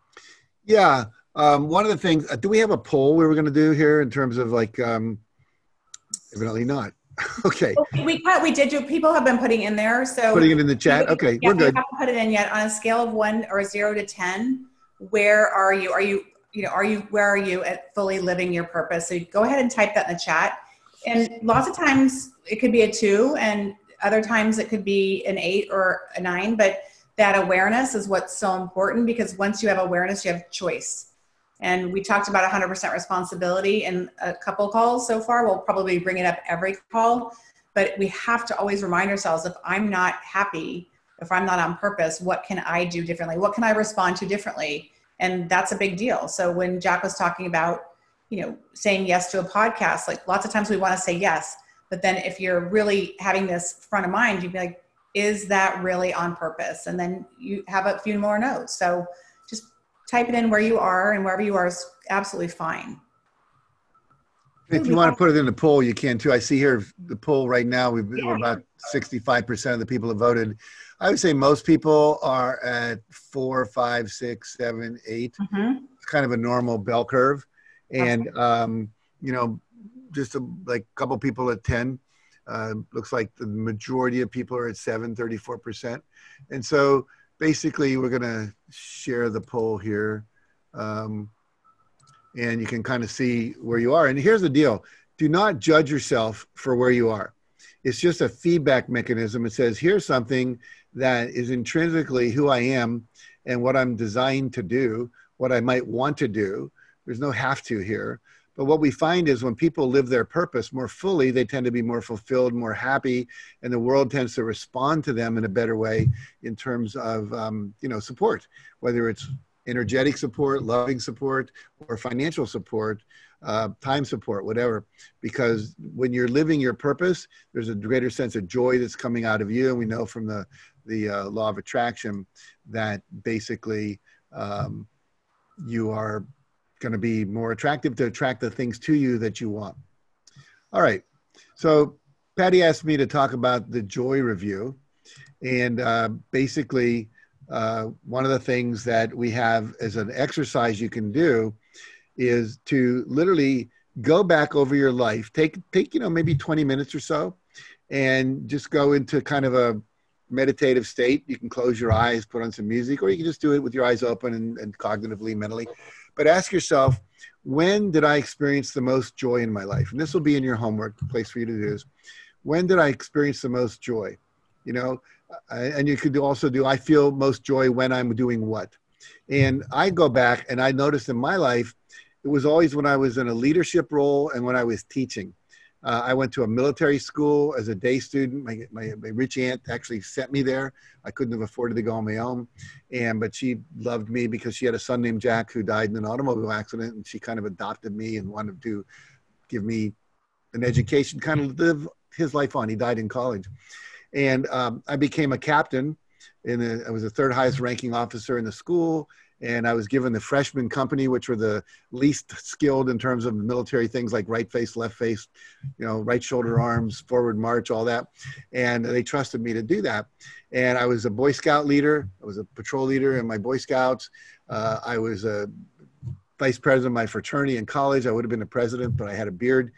Yeah. Um, one of the things, uh, do we have a poll we were going to do here in terms of like, um, evidently not. Okay. We we did do, people have been putting in there. So putting it in the chat. Okay. Yeah, we're good. We haven't put it in yet. On a scale of one or zero to ten, where are you? Are you, you know, are you, where are you at fully living your purpose? So you go ahead and type that in the chat. And lots of times it could be a two, and other times it could be an eight or a nine, but that awareness is what's so important, because once you have awareness, you have choice. And we talked about one hundred percent responsibility in a couple calls so far. We'll probably bring it up every call, but we have to always remind ourselves, if I'm not happy, if I'm not on purpose, what can I do differently? What can I respond to differently? And that's a big deal. So when Jack was talking about, you know, saying yes to a podcast, like lots of times we want to say yes, but then if you're really having this front of mind, you'd be like, is that really on purpose? And then you have a few more no's. So just type it in where you are, and wherever you are is absolutely fine. If you want to put it in the poll, you can too. I see here the poll right now, we've been, yeah. We're about sixty-five percent of the people have voted. I would say most people are at four, five, six, seven, eight. Mm-hmm. It's kind of a normal bell curve. And, um, you know, just a, like a couple people at ten. Uh, looks like the majority of people are at seven, thirty-four percent. And so basically we're going to share the poll here. Um, and you can kind of see where you are. And here's the deal. Do not judge yourself for where you are. It's just a feedback mechanism. It says, here's something that is intrinsically who I am and what I'm designed to do, what I might want to do. There's no have to here. But what we find is when people live their purpose more fully, they tend to be more fulfilled, more happy, and the world tends to respond to them in a better way in terms of, um, you know, support, whether it's energetic support, loving support, or financial support, uh, time support, whatever. Because when you're living your purpose, there's a greater sense of joy that's coming out of you. And we know from the, the uh, law of attraction that basically um, you are going to be more attractive to attract the things to you that you want. All right. So Patty asked me to talk about the joy review. And uh, basically, uh, one of the things that we have as an exercise you can do is to literally go back over your life, take, take, you know, maybe twenty minutes or so, and just go into kind of a meditative state. You can close your eyes, put on some music, or you can just do it with your eyes open and, and cognitively, mentally. But ask yourself, when did I experience the most joy in my life? And this will be in your homework, the place for you to do this. When did I experience the most joy? You know, and you could also do, I feel most joy when I'm doing what? And I go back and I noticed in my life, it was always when I was in a leadership role and when I was teaching. Uh, I went to a military school as a day student. My, my, my rich aunt actually sent me there. I couldn't have afforded to go on my own. And, but she loved me because she had a son named Jack who died in an automobile accident. And she kind of adopted me and wanted to give me an education, kind of live his life on. He died in college. And um, I became a captain. In a, I was the third highest ranking officer in the school. And I was given the freshman company, which were the least skilled in terms of military things like right face, left face, you know, right shoulder arms, forward march, all that. And they trusted me to do that. And I was a Boy Scout leader. I was a patrol leader in my Boy Scouts. Uh, I was a vice president of my fraternity in college. I would have been the president, but I had a beard.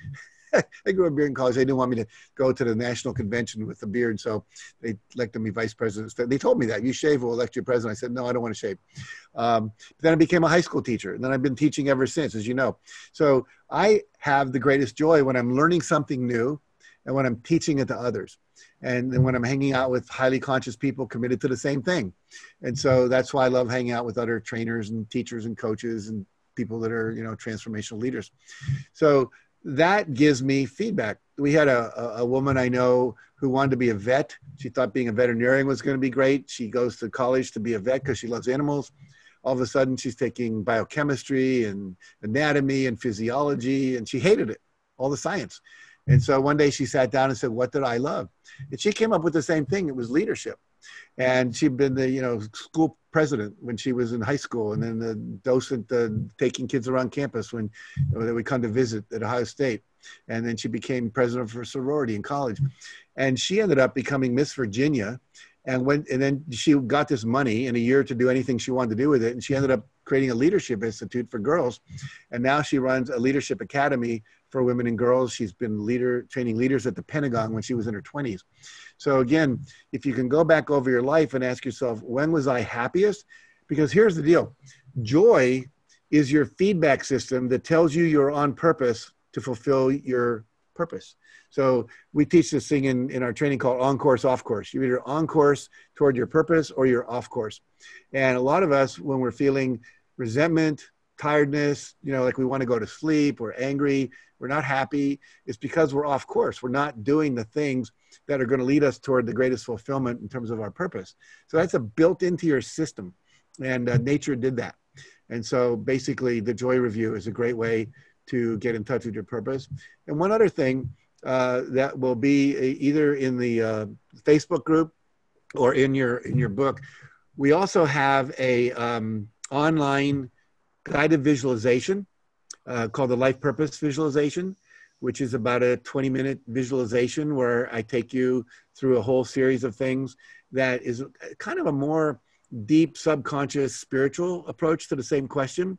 I grew a beard in college. They didn't want me to go to the national convention with a beard, so they elected me vice president. They told me that, you shave, we'll elect you president. I said, no, I don't want to shave. Um, then I became a high school teacher, and then I've been teaching ever since, as you know. So I have the greatest joy when I'm learning something new and when I'm teaching it to others. And then when I'm hanging out with highly conscious people committed to the same thing. And so that's why I love hanging out with other trainers and teachers and coaches and people that are, you know, transformational leaders. So that gives me feedback. We had a, a, a woman I know who wanted to be a vet. She thought being a veterinarian was going to be great. She goes to college to be a vet because she loves animals. All of a sudden, she's taking biochemistry and anatomy and physiology, and she hated it, all the science. And so one day she sat down and said, what did I love? And she came up with the same thing. It was leadership. And she'd been the, you know, school president when she was in high school, and then the docent uh, taking kids around campus when, when they would come to visit at Ohio State. And then she became president of her sorority in college. And she ended up becoming Miss Virginia. And when, and then she got this money in a year to do anything she wanted to do with it. And she ended up creating a leadership institute for girls. And now she runs a leadership academy for women and girls. She's been leader training leaders at the Pentagon when she was in her twenties. So again, if you can go back over your life and ask yourself, when was I happiest? Because here's the deal. Joy is your feedback system that tells you you're on purpose to fulfill your purpose. So we teach this thing in, in our training called on course, off course. You're either on course toward your purpose or you're off course. And a lot of us, when we're feeling resentment, tiredness, you know, like we want to go to sleep, we're angry, we're not happy, it's because we're off course. We're not doing the things that are going to lead us toward the greatest fulfillment in terms of our purpose. So that's a built into your system. And uh, nature did that. And so basically the Joy Review is a great way to get in touch with your purpose. And one other thing uh, that will be a, either in the uh, Facebook group or in your, in your book, we also have a um, online guided visualization uh, called the Life Purpose Visualization, which is about a twenty minute visualization where I take you through a whole series of things that is kind of a more deep subconscious spiritual approach to the same question.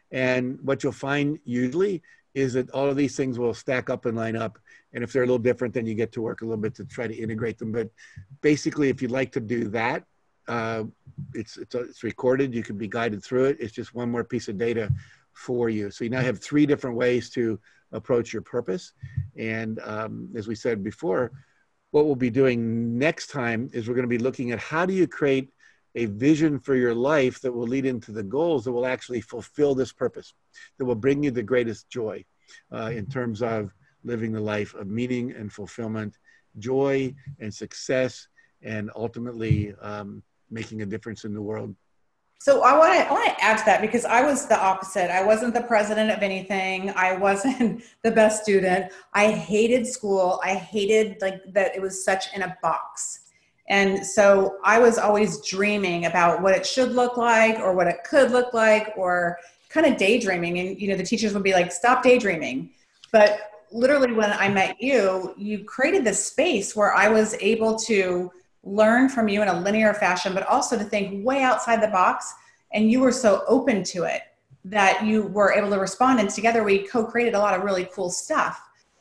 And what you'll find usually is that all of these things will stack up and line up. And if they're a little different, then you get to work a little bit to try to integrate them. But basically, if you'd like to do that, uh, it's, it's, it's recorded. You can be guided through it. It's just one more piece of data for you. So you now have three different ways to approach your purpose. And um, as we said before, what we'll be doing next time is we're going to be looking at how do you create a vision for your life that will lead into the goals that will actually fulfill this purpose, that will bring you the greatest joy uh, in terms of living the life of meaning and fulfillment, joy and success, and ultimately um, making a difference in the world. So I want to I want to add to that, because I was the opposite. I wasn't the president of anything. I wasn't the best student. I hated school. I hated like that it was such in a box. And so I was always dreaming about what it should look like or what it could look like, or kind of daydreaming. And, you know, the teachers would be like, stop daydreaming. But literally when I met you, you created this space where I was able to learn from you in a linear fashion, but also to think way outside the box. And you were so open to it that you were able to respond. And together we co-created a lot of really cool stuff.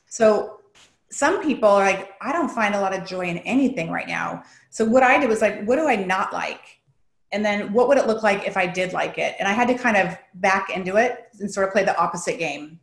So some people are like, I don't find a lot of joy in anything right now. So what I did was like, what do I not like? And then what would it look like if I did like it? And I had to kind of back into it and sort of play the opposite game.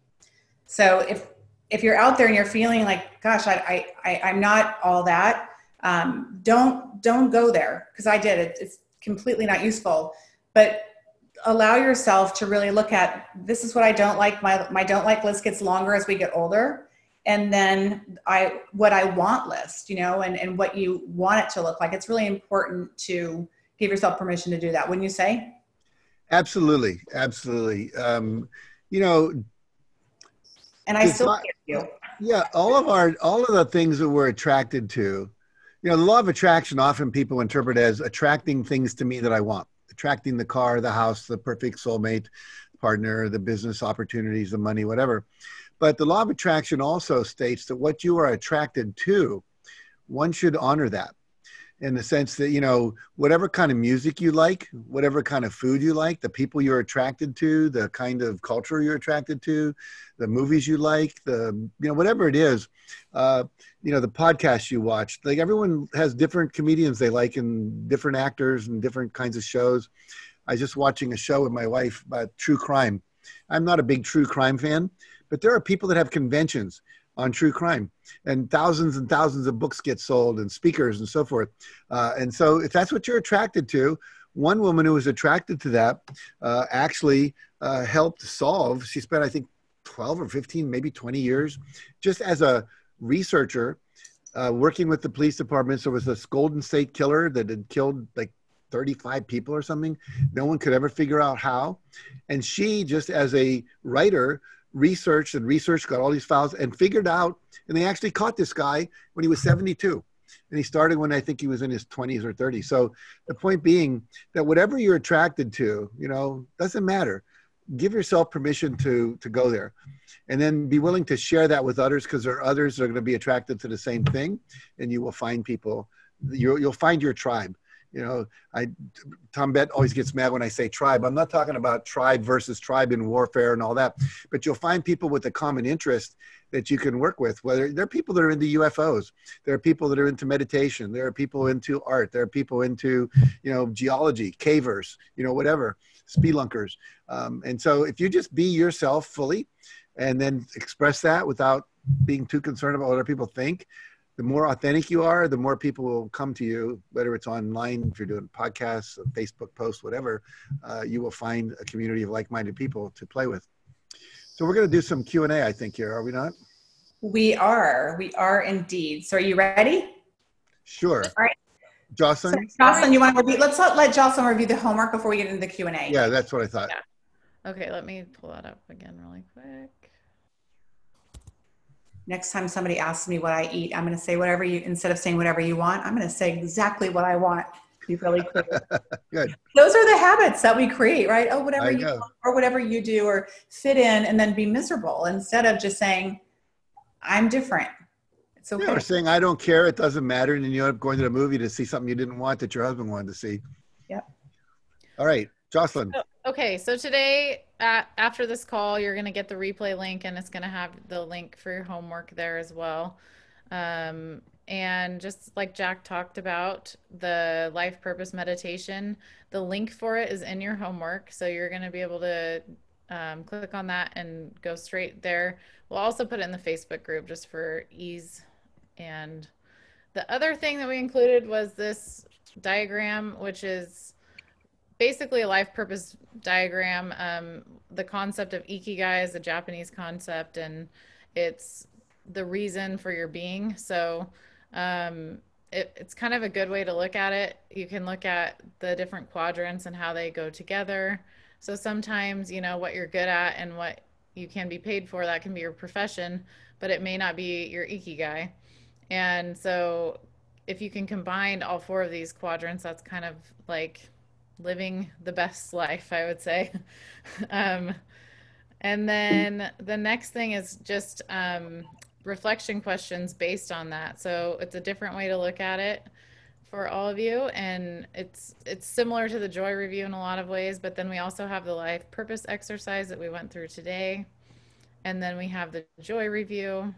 So if, if you're out there and you're feeling like, gosh, I, I, I I'm not all that, um, don't, don't go there. Cause I did it. It's completely not useful, but allow yourself to really look at, this is what I don't like. My, my don't like list gets longer as we get older. And then I, what I want list, you know, and, and what you want it to look like. It's really important to give yourself permission to do that. Wouldn't you say? Absolutely. Absolutely. Um, you know, and I still get you. Yeah. All of our, all of the things that we're attracted to, you know, the law of attraction, often people interpret as attracting things to me that I want. attracting the car, the house, the perfect soulmate partner, the business opportunities, the money, whatever. But the law of attraction also states that what you are attracted to, one should honor that, in the sense that, you know, whatever kind of music you like, whatever kind of food you like, the people you're attracted to, the kind of culture you're attracted to, the movies you like, the, you know, whatever it is, uh, you know, the podcasts you watch, like everyone has different comedians they like and different actors and different kinds of shows. I was just watching a show with my wife about true crime. I'm not a big true crime fan, but there are people that have conventions on true crime, and thousands and thousands of books get sold and speakers and so forth. Uh, and so if that's what you're attracted to, one woman who was attracted to that uh, actually uh, helped solve, she spent, I think, twelve or fifteen, maybe twenty years, just as a researcher uh, working with the police departments. There was this Golden State Killer that had killed like thirty-five people or something. No one could ever figure out how. And she, just as a writer, researched and researched, got all these files and figured out, and they actually caught this guy when he was seventy-two. And he started when I think he was in his twenties or thirties. So the point being that whatever you're attracted to, you know, doesn't matter. Give yourself permission to, to go there, and then be willing to share that with others, because there are others that are going to be attracted to the same thing, and you will find people, you'll, you'll find your tribe. You know, I, Tom Bett always gets mad when I say tribe. I'm not talking about tribe versus tribe in warfare and all that, but you'll find people with a common interest that you can work with. Whether there are people that are into U F Os, there are people that are into meditation, there are people into art, there are people into, you know, geology, cavers, you know, whatever, spelunkers. Um, and so if you just be yourself fully and then express that without being too concerned about what other people think, the more authentic you are, the more people will come to you, whether it's online, if you're doing podcasts, Facebook posts, whatever, uh, you will find a community of like-minded people to play with. So we're going to do some Q and A, I think, here, are we not? We are. We are indeed. So are you ready? Sure. All right. Jocelyn? So, Jocelyn, you want to review? Let's let, let Jocelyn review the homework before we get into the Q and A. Yeah, that's what I thought. Yeah. Okay, let me pull that up again really quick. Next time somebody asks me what I eat, I'm going to say whatever you, instead of saying whatever you want, I'm going to say exactly what I want. Be really clear. Good. Those are the habits that we create, right? Oh, whatever I you know. want, or whatever you do, or fit in and then be miserable, instead of just saying, I'm different. It's okay. Yeah, or saying, I don't care, it doesn't matter, and then you end up going to the movie to see something you didn't want that your husband wanted to see. Yep. All right, Jocelyn. So, okay, so today, uh, after this call, you're going to get the replay link, and it's going to have the link for your homework there as well. Um, and just like Jack talked about, the life purpose meditation, the link for it is in your homework. So you're going to be able to um, click on that and go straight there. We'll also put it in the Facebook group just for ease. And the other thing that we included was this diagram, which is basically a life purpose diagram. Um, the concept of Ikigai is a Japanese concept, and it's the reason for your being. So um, it, it's kind of a good way to look at it. You can look at the different quadrants and how they go together. So sometimes, you know, what you're good at and what you can be paid for, that can be your profession, but it may not be your Ikigai. And so if you can combine all four of these quadrants, that's kind of like living the best life, I would say. um, and then the next thing is just um, reflection questions based on that. So it's a different way to look at it for all of you. And it's, it's similar to the joy review in a lot of ways, but then we also have the life purpose exercise that we went through today. And then we have the joy review.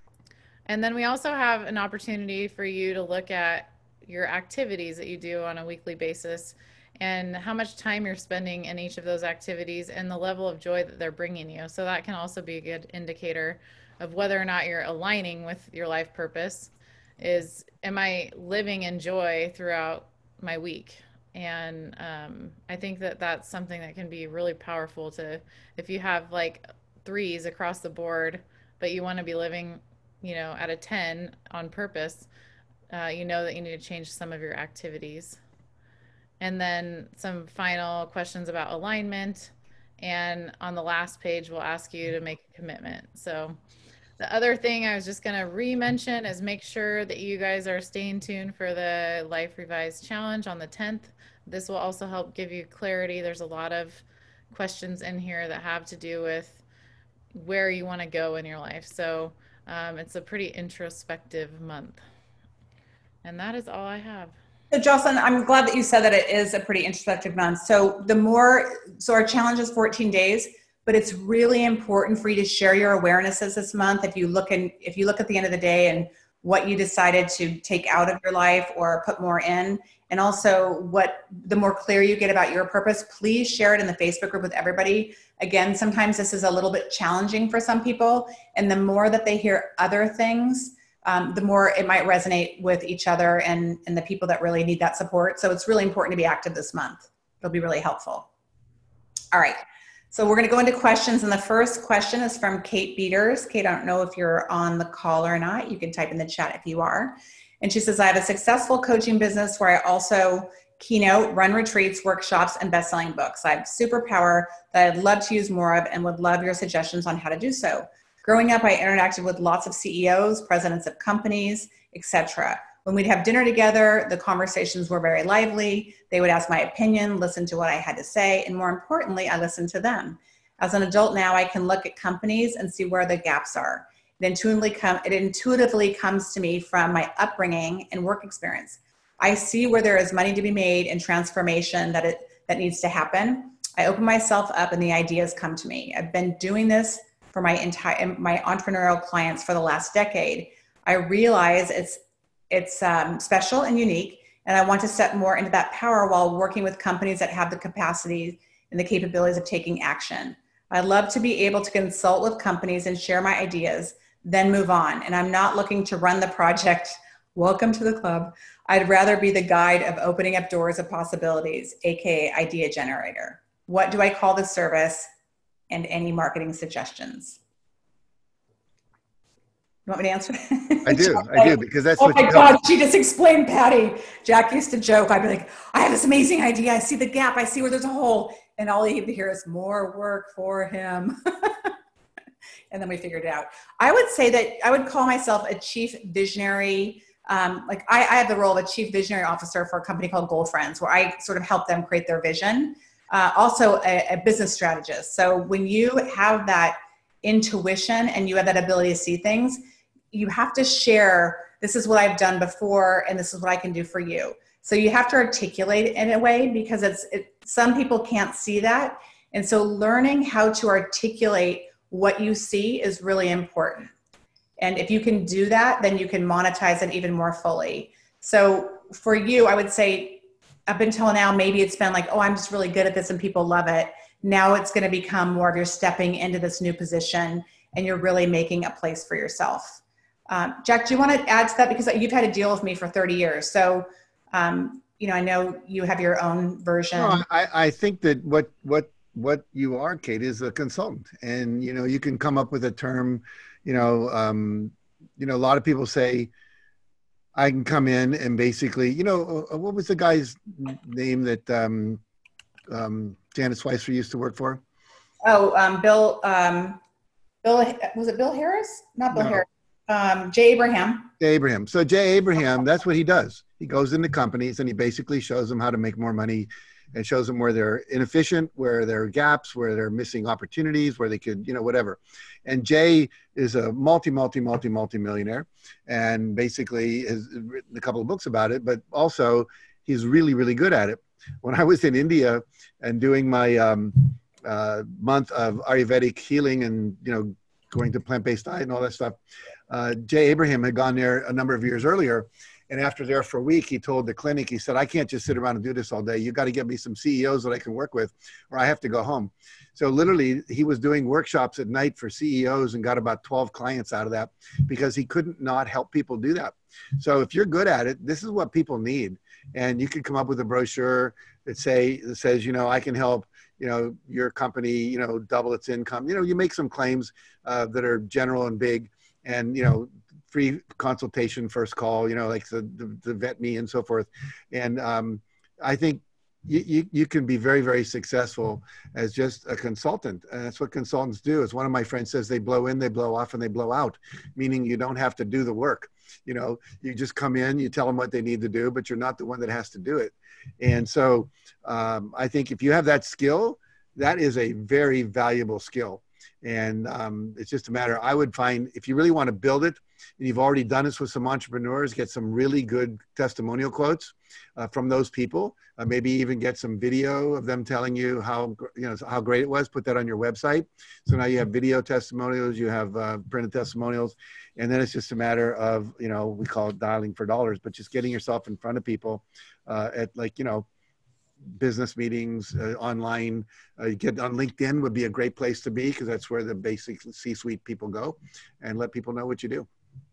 And then we also have an opportunity for you to look at your activities that you do on a weekly basis and how much time you're spending in each of those activities and the level of joy that they're bringing you. So that can also be a good indicator of whether or not you're aligning with your life purpose. Is, am I living in joy throughout my week? And um, I think that that's something that can be really powerful to, if you have like threes across the board, but you want to be living, you know, at a ten on purpose, uh, you know that you need to change some of your activities. And then some final questions about alignment. And on the last page, we'll ask you to make a commitment. So the other thing I was just going to re-mention is make sure that you guys are staying tuned for the Life Revised Challenge on the tenth. this will also help give you clarity. There's a lot of questions in here that have to do with where you want to go in your life. So um, it's a pretty introspective month. And that is all I have. So Jocelyn, I'm glad that you said that it is a pretty introspective month. So the more, so our challenge is fourteen days, but it's really important for you to share your awarenesses this month. If you look in, if you look at the end of the day and what you decided to take out of your life or put more in, and also what the more clear you get about your purpose, please share it in the Facebook group with everybody. Again, sometimes this is a little bit challenging for some people, and the more that they hear other things, um, the more it might resonate with each other and, and the people that really need that support. So it's really important to be active this month. It'll be really helpful. All right. So we're going to go into questions. And the first question is from Kate Beaters. Kate, I don't know if you're on the call or not. You can type in the chat if you are. And she says, I have a successful coaching business where I also keynote, run retreats, workshops, and best-selling books. I have superpower that I'd love to use more of and would love your suggestions on how to do so. Growing up, I interacted with lots of C E Os, presidents of companies, et cetera. When we'd have dinner together, the conversations were very lively. They would ask my opinion, listen to what I had to say, and more importantly, I listened to them. As an adult now, I can look at companies and see where the gaps are. It intuitively, come, it intuitively comes to me from my upbringing and work experience. I see where there is money to be made and transformation that, it, that needs to happen. I open myself up and the ideas come to me. I've been doing this for my entire my entrepreneurial clients for the last decade. I realize it's it's um, special and unique, and I want to step more into that power while working with companies that have the capacity and the capabilities of taking action. I'd love to be able to consult with companies and share my ideas, then move on. And I'm not looking to run the project. Welcome to the club. I'd rather be the guide of opening up doors of possibilities, aka idea generator. What do I call this service? And any marketing suggestions? You want me to answer? I do, I do, because that's oh what my you God, know. she just explained Patty. Jack used to joke. I'd be like, I have this amazing idea. I see the gap. I see where there's a hole. And all you hear is more work for him. And then we figured it out. I would say that I would call myself a chief visionary. Um, like I, I have the role of a chief visionary officer for a company called Goal Friends, where I sort of help them create their vision. Uh, also a, a business strategist. So when you have that intuition and you have that ability to see things, you have to share, this is what I've done before and this is what I can do for you. So you have to articulate it in a way because it's it, some people can't see that. And so learning how to articulate what you see is really important. And if you can do that, then you can monetize it even more fully. So for you, I would say, up until now, maybe it's been like, oh, I'm just really good at this and people love it. Now it's going to become more of you're stepping into this new position and you're really making a place for yourself. Um, Jack, do you want to add to that? Because you've had to deal with me for thirty years. So, um, you know, I know you have your own version. No, I, I think that what, what, what you are, Kate, is a consultant. And, you know, you can come up with a term, you know, um, you know, a lot of people say, I can come in and basically, you know, uh, what was the guy's name that um, um, Janice Weisser used to work for? Oh, um, Bill, um, Bill, was it Bill Harris? Not Bill No. Harris. Um, Jay Abraham. Jay Abraham. So Jay Abraham, that's what he does. He goes into companies and he basically shows them how to make more money and shows them where they're inefficient, where there are gaps, where they're missing opportunities, where they could, you know, whatever. And Jay is a multi, multi, multi, multi millionaire and basically has written a couple of books about it, but also he's really, really good at it. When I was in India and doing my um, uh, month of Ayurvedic healing and, you know, going to plant-based diet and all that stuff, uh, Jay Abraham had gone there a number of years earlier. And after there for a week, he told the clinic, he said, I can't just sit around and do this all day. You got to get me some C E Os that I can work with or I have to go home. So literally he was doing workshops at night for C E Os and got about twelve clients out of that because he couldn't not help people do that. So if you're good at it, this is what people need. And you can come up with a brochure that say, that says, you know, I can help, you know, your company, you know, double its income. You know, you make some claims uh, that are general and big and, you know, free consultation, first call, you know, like the, the, the vet me and so forth. And um, I think you, you, you can be very, very successful as just a consultant. And that's what consultants do. As one of my friends says, they blow in, they blow off, and they blow out, meaning you don't have to do the work. You know, you just come in, you tell them what they need to do, but you're not the one that has to do it. And so um, I think if you have that skill, that is a very valuable skill. And um, it's just a matter, I would find, if you really want to build it, and you've already done this with some entrepreneurs, get some really good testimonial quotes uh, from those people. Uh, maybe even get some video of them telling you how, you know, how great it was. Put that on your website. So now you have video testimonials, you have uh, printed testimonials, and then it's just a matter of, you know, we call it dialing for dollars, but just getting yourself in front of people uh, at, like, you know, business meetings, uh, online, uh, get on LinkedIn would be a great place to be, because that's where the basic C-suite people go, and let people know what you do.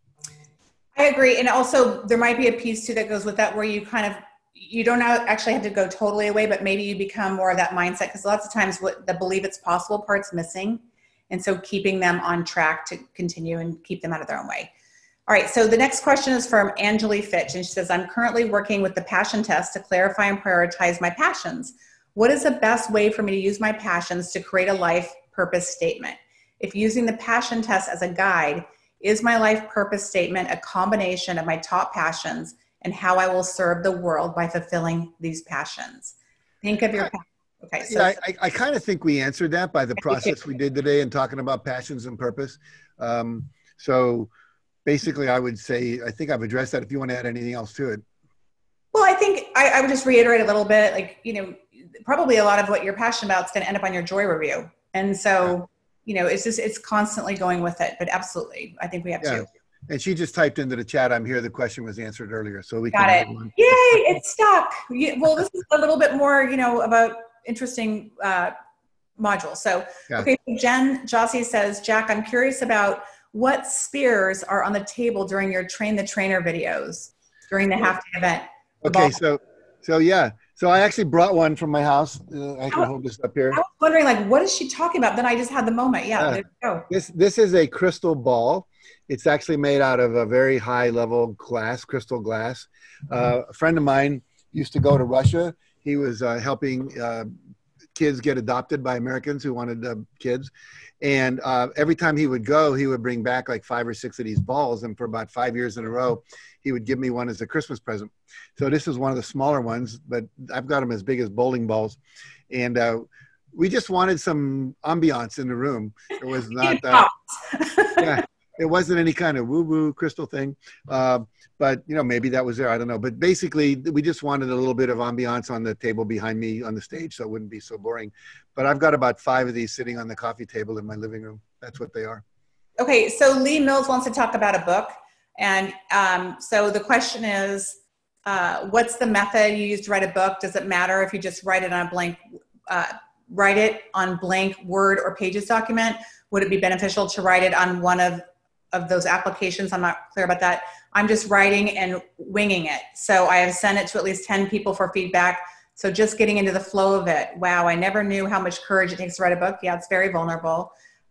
I agree. And also there might be a piece too that goes with that, where you kind of, you don't actually have to go totally away, but maybe you become more of that mindset, because lots of times what the believe it's possible part's missing. And so keeping them on track to continue and keep them out of their own way. All right, so the next question is from Angeli Fitch, and she says, I'm currently working with the passion test to clarify and prioritize my passions. What is the best way for me to use my passions to create a life purpose statement? If using the passion test as a guide, is my life purpose statement a combination of my top passions and how I will serve the world by fulfilling these passions? Think of your passion. Okay, so yeah, I, I kind of think we answered that by the process we did today in talking about passions and purpose. Um, so basically, I would say, I think I've addressed that. If you want to add anything else to it. Well, I think I, I would just reiterate a little bit, like, you know, probably a lot of what you're passionate about is going to end up on your joy review. And so, yeah. you know, it's just, it's constantly going with it, but absolutely. I think we have yeah. to. And she just typed into the chat, I'm here. The question was answered earlier. So we got can it. Yay, it's stuck. Well, this is a little bit more, you know, about interesting uh, module. So, yeah. okay. So Jen Jossie says, Jack, I'm curious about what spears are on the table during your Train the Trainer videos during the half day event. The okay. Ball. So, so yeah. So I actually brought one from my house. Uh, I can I, hold this up here. I was wondering, like, what is she talking about? Then I just had the moment. Yeah, yeah. there you go. This, this is a crystal ball. It's actually made out of a very high level glass, crystal glass. Uh, a friend of mine used to go to Russia. He was uh, helping uh, kids get adopted by Americans who wanted uh, kids. And uh, every time he would go, he would bring back like five or six of these balls. And for about five years in a row, he would give me one as a Christmas present. So this is one of the smaller ones, but I've got them as big as bowling balls. And uh, we just wanted some ambiance in the room. It was not, uh, yeah, it wasn't any kind of woo-woo crystal thing. Uh, but, you know, maybe that was there. I don't know. But basically, we just wanted a little bit of ambiance on the table behind me on the stage so it wouldn't be so boring. But I've got about five of these sitting on the coffee table in my living room. That's what they are. Okay, so Lee Mills wants to talk about a book. And um, so the question is, uh, what's the method you use to write a book? Does it matter if you just write it on a blank, uh, write it on blank Word or Pages document? Would it be beneficial to write it on one of, of those applications? I'm not clear about that. I'm just writing and winging it. So I have sent it to at least ten people for feedback. So just getting into the flow of it. Wow, I never knew how much courage it takes to write a book. Yeah, it's very vulnerable.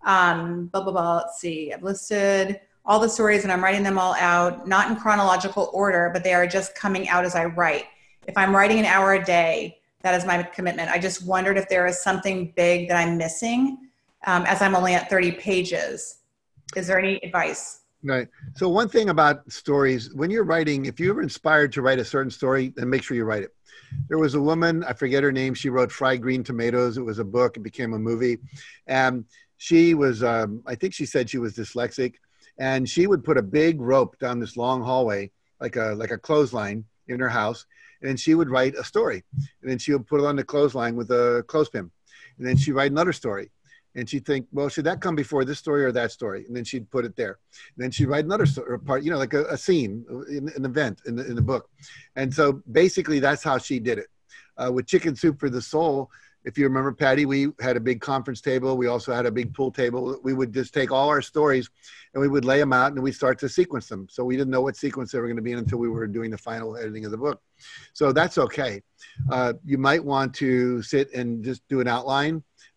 Um, blah, blah, blah. Let's see. I've listed all the stories and I'm writing them all out, not in chronological order, but they are just coming out as I write. If I'm writing an hour a day, that is my commitment. I just wondered if there is something big that I'm missing um, as I'm only at thirty pages. Is there any advice? Right. So one thing about stories, when you're writing, if you're inspired to write a certain story, then make sure you write it. There was a woman, I forget her name, she wrote Fried Green Tomatoes. It was a book, it became a movie. And she was, um, I think she said she was dyslexic. And she would put a big rope down this long hallway, like a, like a clothesline in her house. And then she would write a story. And then she would put it on the clothesline with a clothespin. And then she'd write another story. And she'd think, well, should that come before this story or that story? And then she'd put it there. And then she'd write another story, or part, you know, like a, a scene, in, an event in the, in the book. And so basically that's how she did it. Uh, with Chicken Soup for the Soul, if you remember, Patty, we had a big conference table. We also had a big pool table. We would just take all our stories and we would lay them out and we'd start to sequence them. So we didn't know what sequence they were going to be in until we were doing the final editing of the book. So that's okay. Uh, you might want to sit and just do an outline.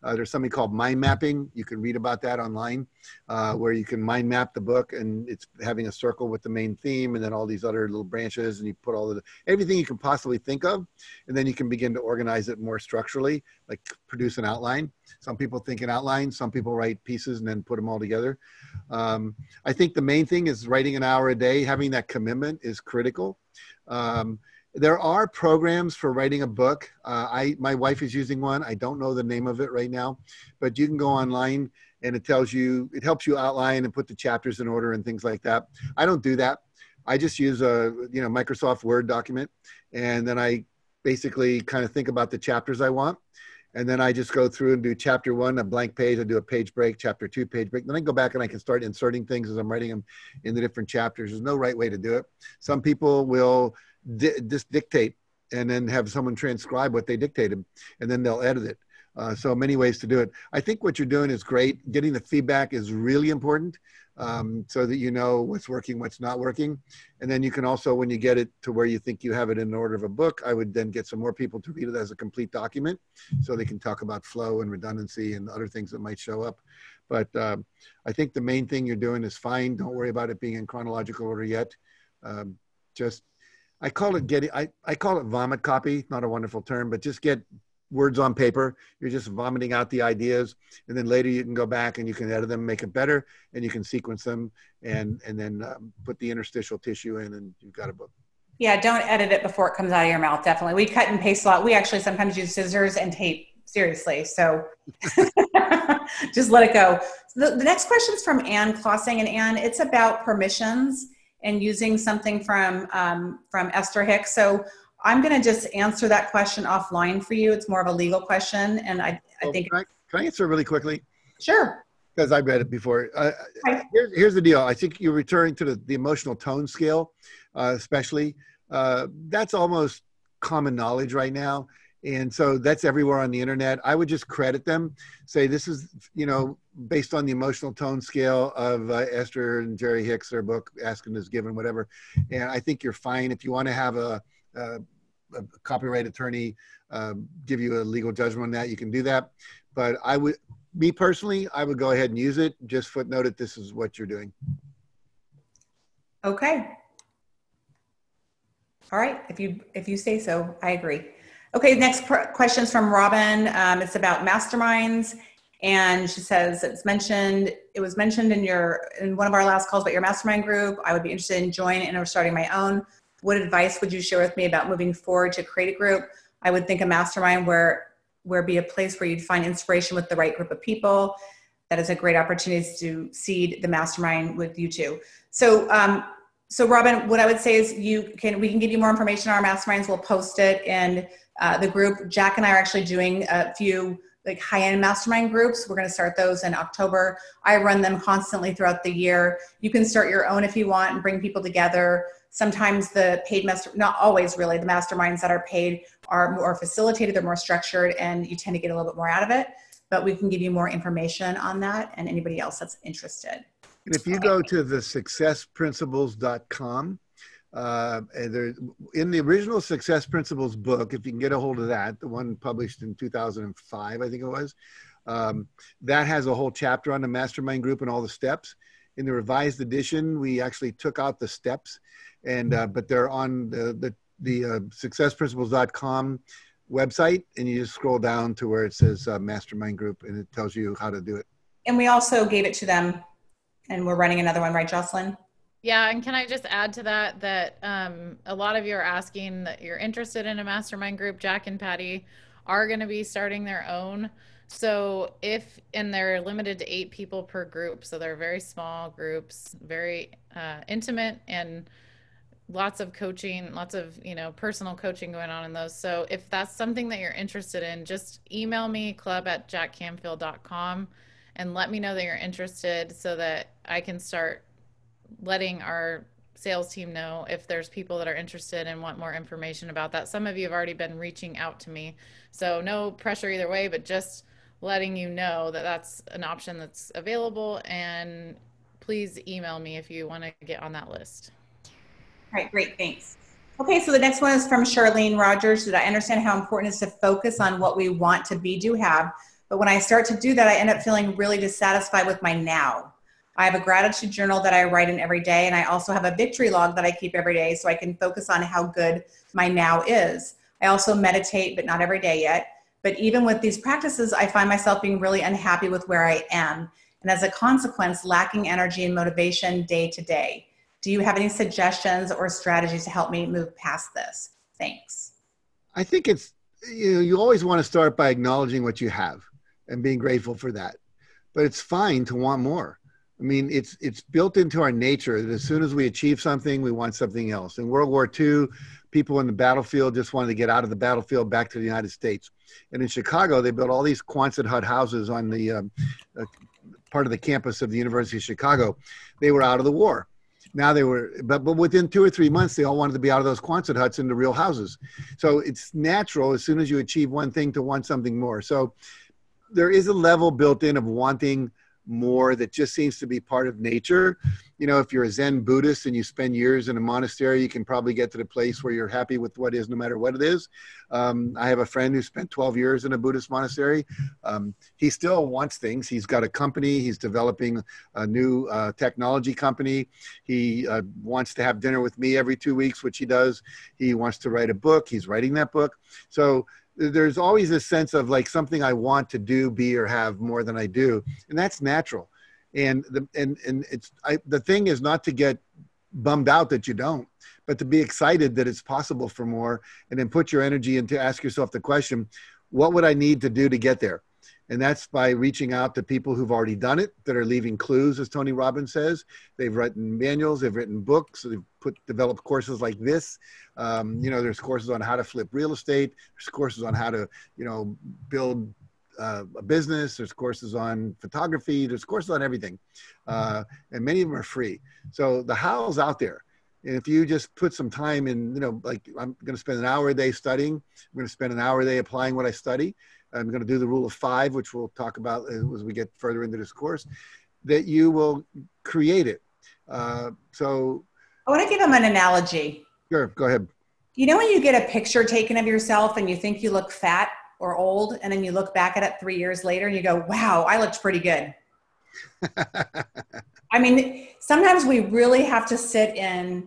Uh, there's something called mind mapping. You can read about that online, uh, where you can mind map the book, and it's having a circle with the main theme and then all these other little branches, and you put all the, everything you can possibly think of, and then you can begin to organize it more structurally, like produce an outline. Some people think in outlines, some people write pieces and then put them all together. Um, I think the main thing is writing an hour a day. Having that commitment is critical. Um, There are programs for writing a book. Uh, I, my wife is using one. I don't know the name of it right now, but you can go online and it tells you, it helps you outline and put the chapters in order and things like that. I don't do that. I just use a, you know, Microsoft Word document. And then I basically kind of think about the chapters I want. And then I just go through and do chapter one, a blank page. I do a page break, chapter two, page break. Then I go back and I can start inserting things as I'm writing them in the different chapters. There's no right way to do it. Some people will Di- just dictate and then have someone transcribe what they dictated, and then they'll edit it. Uh, so many ways to do it. I think what you're doing is great. Getting the feedback is really important, um, so that you know what's working, what's not working. And then you can also, when you get it to where you think you have it in order of a book, I would then get some more people to read it as a complete document so they can talk about flow and redundancy and other things that might show up. But uh, I think the main thing you're doing is fine. Don't worry about it being in chronological order yet. Um, just I call it getting, I, I call it vomit copy, not a wonderful term, but just get words on paper. You're just vomiting out the ideas. And then later you can go back and you can edit them, make it better, and you can sequence them and, and then um, put the interstitial tissue in and you've got a book. Yeah, don't edit it before it comes out of your mouth, definitely. We cut and paste a lot. We actually sometimes use scissors and tape, seriously. So just let it go. The, the next question is from Ann Klossing. And Ann, it's about permissions and using something from um, from Esther Hicks. So I'm going to just answer that question offline for you. It's more of a legal question, and I, I oh, think. Can I, can I answer really quickly? Sure. Because I read it before. Uh, right. here's, here's the deal. I think you're returning to the, the emotional tone scale, uh, especially. Uh, that's almost common knowledge right now. And so that's everywhere on the internet. I would just credit them, say this is, you know, based on the emotional tone scale of uh, Esther and Jerry Hicks, their book, Asking is Given, whatever. And I think you're fine. If you want to have a, a, a copyright attorney um, give you a legal judgment on that, you can do that. But I would, me personally, I would go ahead and use it. Just footnote it. This is what you're doing. Okay. All right. If you, if you say so, I agree. Okay, next question is from Robin. Um, it's about masterminds, and she says it's mentioned. It was mentioned in your in one of our last calls about your mastermind group. I would be interested in joining and or starting my own. What advice would you share with me about moving forward to create a group? I would think a mastermind where where be a place where you'd find inspiration with the right group of people. That is a great opportunity to seed the mastermind with you too. So. Um, So Robin, what I would say is you can, we can give you more information on our masterminds. We'll post it in uh, the group. Jack and I are actually doing a few like high-end mastermind groups. We're going to start those in October. I run them constantly throughout the year. You can start your own if you want and bring people together. Sometimes the paid master, not always really, the masterminds that are paid are more facilitated, they're more structured, and you tend to get a little bit more out of it. But we can give you more information on that and anybody else that's interested. And if you go to the success principles dot com, uh, there, in the original Success Principles book, if you can get a hold of that, the one published in two thousand five, I think it was, um, that has a whole chapter on the mastermind group and all the steps. In the revised edition, we actually took out the steps, and uh, but they're on the, the, the uh, success principles dot com website, and you just scroll down to where it says uh, mastermind group, and it tells you how to do it. And we also gave it to them. And we're running another one, right, Jocelyn? Yeah, and can I just add to that, that um, a lot of you are asking that you're interested in a mastermind group. Jack and Patty are going to be starting their own. So if, and they're limited to eight people per group. So they're very small groups, very uh, intimate, and lots of coaching, lots of, you know, personal coaching going on in those. So if that's something that you're interested in, just email me, club at jack canfield dot com. And let me know that you're interested so that I can start letting our sales team know if there's people that are interested and want more information about that. Some of you have already been reaching out to me. So no pressure either way, but just letting you know that that's an option that's available. And please email me if you want to get on that list. All right, great, thanks. Okay, so the next one is from Charlene Rogers. Did I understand how important it is to focus on what we want to be, do, have, But when I start to do that, I end up feeling really dissatisfied with my now. I have a gratitude journal that I write in every day, and I also have a victory log that I keep every day so I can focus on how good my now is. I also meditate, but not every day yet. But even with these practices, I find myself being really unhappy with where I am. And as a consequence, lacking energy and motivation day to day. Do you have any suggestions or strategies to help me move past this? Thanks. I think it's, you know, you always want to start by acknowledging what you have and being grateful for that. But it's fine to want more. I mean, it's it's built into our nature that as soon as we achieve something, we want something else. In World War Two, people in the battlefield just wanted to get out of the battlefield back to the United States. And in Chicago, they built all these Quonset hut houses on the um, uh, part of the campus of the University of Chicago. They were out of the war. Now they were, but, but within two or three months, they all wanted to be out of those Quonset huts into real houses. So it's natural as soon as you achieve one thing to want something more. So there is a level built in of wanting more that just seems to be part of nature. You know, if you're a Zen Buddhist and you spend years in a monastery, you can probably get to the place where you're happy with what is, no matter what it is. Um, I have a friend who spent twelve years in a Buddhist monastery. Um, he still wants things. He's got a company. He's developing a new uh, technology company. He uh, wants to have dinner with me every two weeks, which he does. He wants to write a book. He's writing that book. So there's always a sense of like something I want to do, be, or have more than I do. And that's natural. And the, and, and it's, I, the thing is not to get bummed out that you don't, but to be excited that it's possible for more, and then put your energy into ask yourself the question, what would I need to do to get there? And that's by reaching out to people who've already done it, that are leaving clues, as Tony Robbins says. They've written manuals, they've written books, they've put developed courses like this. Um, you know, there's courses on how to flip real estate. There's courses on how to, you know, build uh, a business. There's courses on photography. There's courses on everything. Uh, and many of them are free. So the how's out there. And if you just put some time in, you know, like I'm going to spend an hour a day studying. I'm going to spend an hour a day applying what I study. I'm going to do the rule of five, which we'll talk about as we get further into this course, that you will create it. Uh, so I want to give them an analogy. Sure, go ahead. You know when you get a picture taken of yourself and you think you look fat or old, and then you look back at it three years later and you go, wow, I looked pretty good. I mean, sometimes we really have to sit in,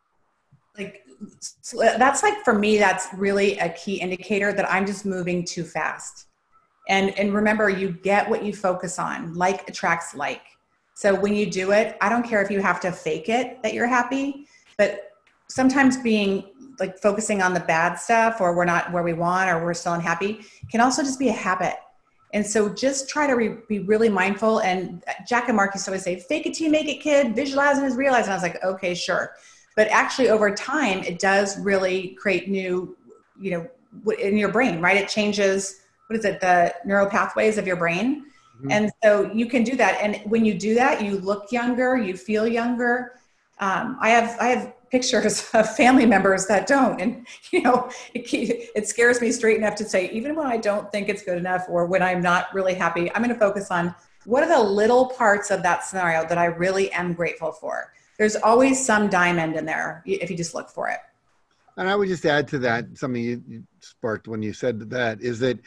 like, that's like, for me, that's really a key indicator that I'm just moving too fast. And, and remember, you get what you focus on. Like attracts like. So when you do it, I don't care if you have to fake it that you're happy, but sometimes being like focusing on the bad stuff, or we're not where we want, or we're still unhappy, can also just be a habit. And so just try to re- be really mindful. And Jack and Mark used to always say, fake it till you make it, kid. Visualizing is realizing. I was like, okay, sure. But actually over time, it does really create new, you know, in your brain, right? It changes, what is it, the neural pathways of your brain. Mm-hmm. And so you can do that. And when you do that, you look younger, you feel younger. Um, I have, I have pictures of family members that don't. And, you know, it, it scares me straight enough to say, even when I don't think it's good enough, or when I'm not really happy, I'm going to focus on what are the little parts of that scenario that I really am grateful for. There's always some diamond in there if you just look for it. And I would just add to that, something you sparked when you said that, is that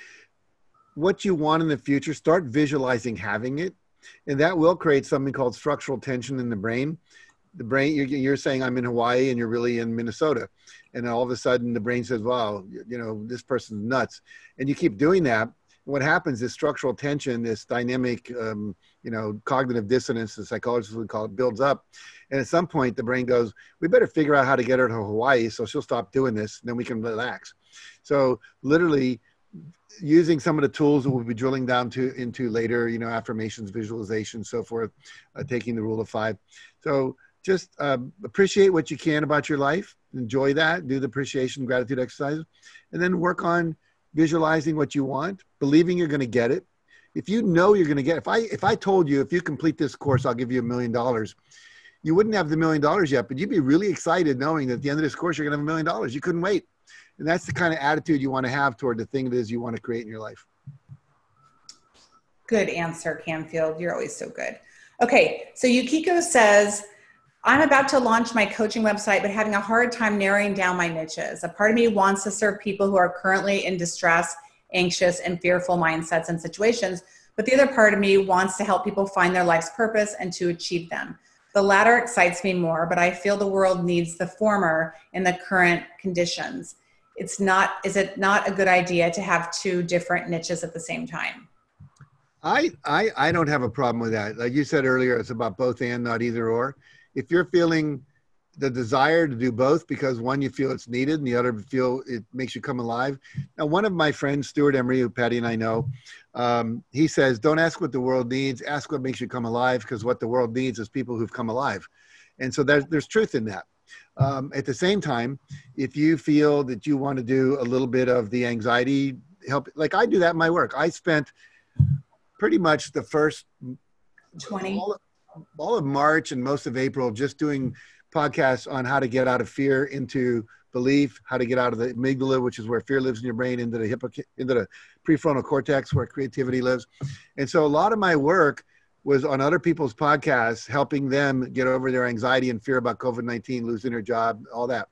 what you want in the future, start visualizing having it. And that will create something called structural tension in the brain. The brain, you're, you're saying I'm in Hawaii and you're really in Minnesota. And all of a sudden the brain says, wow, you know, this person's nuts. And you keep doing that. What happens is structural tension, this dynamic, um, you know, cognitive dissonance, the psychologists would call it, builds up. And at some point, the brain goes, we better figure out how to get her to Hawaii so she'll stop doing this, and then we can relax. So literally using some of the tools that we'll be drilling down to into later, you know, affirmations, visualization, so forth, uh, taking the rule of five. So just uh, appreciate what you can about your life. Enjoy that. Do the appreciation, gratitude exercises, and then work on visualizing what you want, believing you're going to get it. If you know you're going to get, if I, if I told you, if you complete this course, I'll give you a million dollars, you wouldn't have the million dollars yet, but you'd be really excited knowing that at the end of this course, you're going to have a million dollars. You couldn't wait. And that's the kind of attitude you want to have toward the thing it is you want to create in your life. Good answer, Canfield. You're always so good. Okay. So Yukiko says, I'm about to launch my coaching website, but having a hard time narrowing down my niches. A part of me wants to serve people who are currently in distress anxious and fearful mindsets and situations. But the other part of me wants to help people find their life's purpose and to achieve them. The latter excites me more, but I feel the world needs the former in the current conditions. It's not, is it not a good idea to have two different niches at the same time? I, I, I don't have a problem with that. Like you said earlier, it's about both and, not either or. If you're feeling the desire to do both because one, you feel it's needed and the other feel it makes you come alive. Now, one of my friends, Stuart Emery, who Patty and I know, um, he says, don't ask what the world needs, ask what makes you come alive, because what the world needs is people who've come alive. And so there's, there's truth in that. Um, at the same time, if you feel that you want to do a little bit of the anxiety help, like I do that in my work. I spent pretty much the first twenty all of, all of March and most of April just doing podcasts on how to get out of fear into belief, how to get out of the amygdala, which is where fear lives in your brain, into the hippo, into the prefrontal cortex where creativity lives. And so a lot of my work was on other people's podcasts, helping them get over their anxiety and fear about COVID nineteen, losing their job, all that.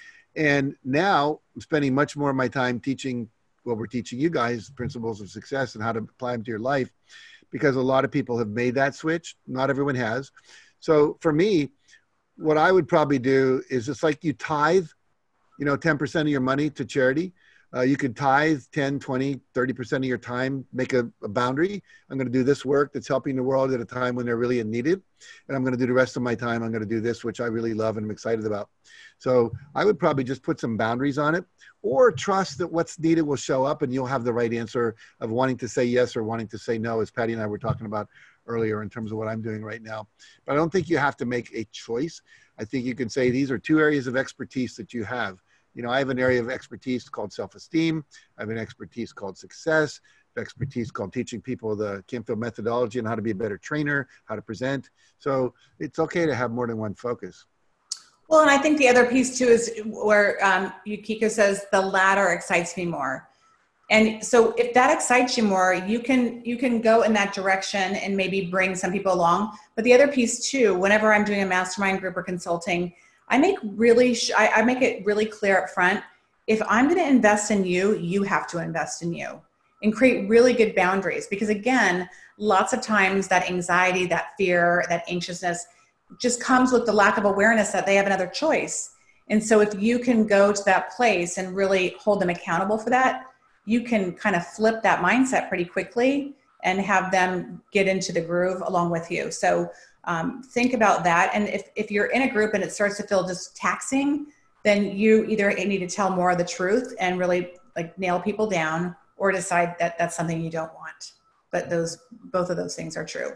And now I'm spending much more of my time teaching what we're teaching you guys, principles of success and how to apply them to your life, because a lot of people have made that switch. Not everyone has. So for me, what I would probably do is it's like you tithe, you know, ten percent of your money to charity. Uh, you could tithe ten, twenty, thirty percent of your time, make a, a boundary. I'm going to do this work that's helping the world at a time when they're really in needed. And I'm going to do the rest of my time. I'm going to do this, which I really love and I'm excited about. So I would probably just put some boundaries on it, or trust that what's needed will show up and you'll have the right answer of wanting to say yes or wanting to say no, as Patty and I were talking about earlier in terms of what I'm doing right now. But I don't think you have to make a choice. I think you can say these are two areas of expertise that you have. You know, I have an area of expertise called self-esteem. I have an expertise called success, expertise called teaching people the Canfield methodology and how to be a better trainer, how to present. So it's okay to have more than one focus. Well, and I think the other piece too is where um, Yukiko says the latter excites me more. And so if that excites you more, you can you can go in that direction and maybe bring some people along. But the other piece too, whenever I'm doing a mastermind group or consulting, I make really sh- I, I make it really clear up front. If I'm going to invest in you, you have to invest in you, and create really good boundaries. Because again, lots of times that anxiety, that fear, that anxiousness just comes with the lack of awareness that they have another choice. And so if you can go to that place and really hold them accountable for that, you can kind of flip that mindset pretty quickly and have them get into the groove along with you. So um, think about that. And if, if you're in a group and it starts to feel just taxing, then you either need to tell more of the truth and really like nail people down, or decide that that's something you don't want. But those, both of those things are true.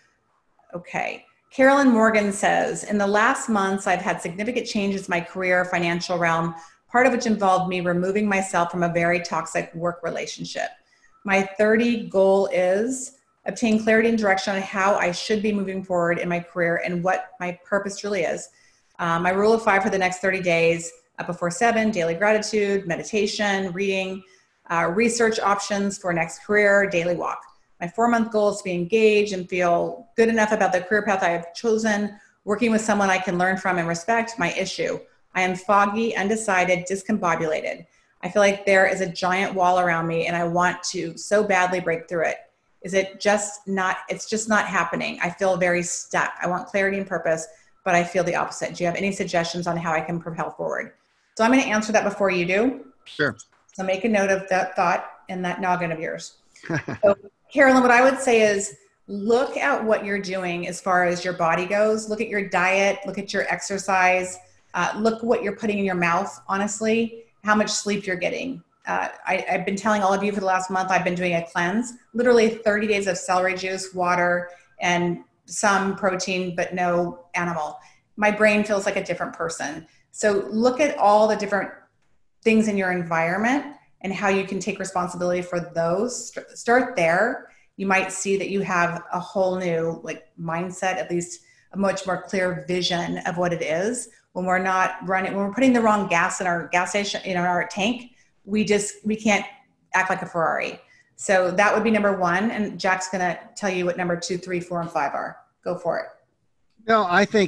Okay. Carolyn Morgan says, in the last months, I've had significant changes in my career, financial realm, part of which involved me removing myself from a very toxic work relationship. My thirty goal is obtain clarity and direction on how I should be moving forward in my career and what my purpose really is. Um, my rule of five for the next thirty days, up before seven, daily gratitude, meditation, reading, uh, research options for next career, daily walk. My four-month goal is to be engaged and feel good enough about the career path I have chosen, working with someone I can learn from and respect. My issue: I am foggy, undecided, discombobulated. I feel like there is a giant wall around me and I want to so badly break through it. Is it just not, it's just not happening. I feel very stuck. I want clarity and purpose, but I feel the opposite. Do you have any suggestions on how I can propel forward? So I'm going to answer that before you do. Sure. So make a note of that thought in that noggin of yours. So Carolyn, what I would say is look at what you're doing as far as your body goes. Look at your diet, look at your exercise, uh, look what you're putting in your mouth, honestly, how much sleep you're getting. Uh, I, I've been telling all of you for the last month, I've been doing a cleanse, literally thirty days of celery juice, water, and some protein, but no animal. My brain feels like a different person. So look at all the different things in your environment and how you can take responsibility for those. Start there. You might see that you have a whole new like mindset, at least a much more clear vision of what it is. When we're not running, when we're putting the wrong gas in our gas station, in our tank, we just, we can't act like a Ferrari. So that would be number one. And Jack's going to tell you what number two, three, four, and five are. Go for it. No, I think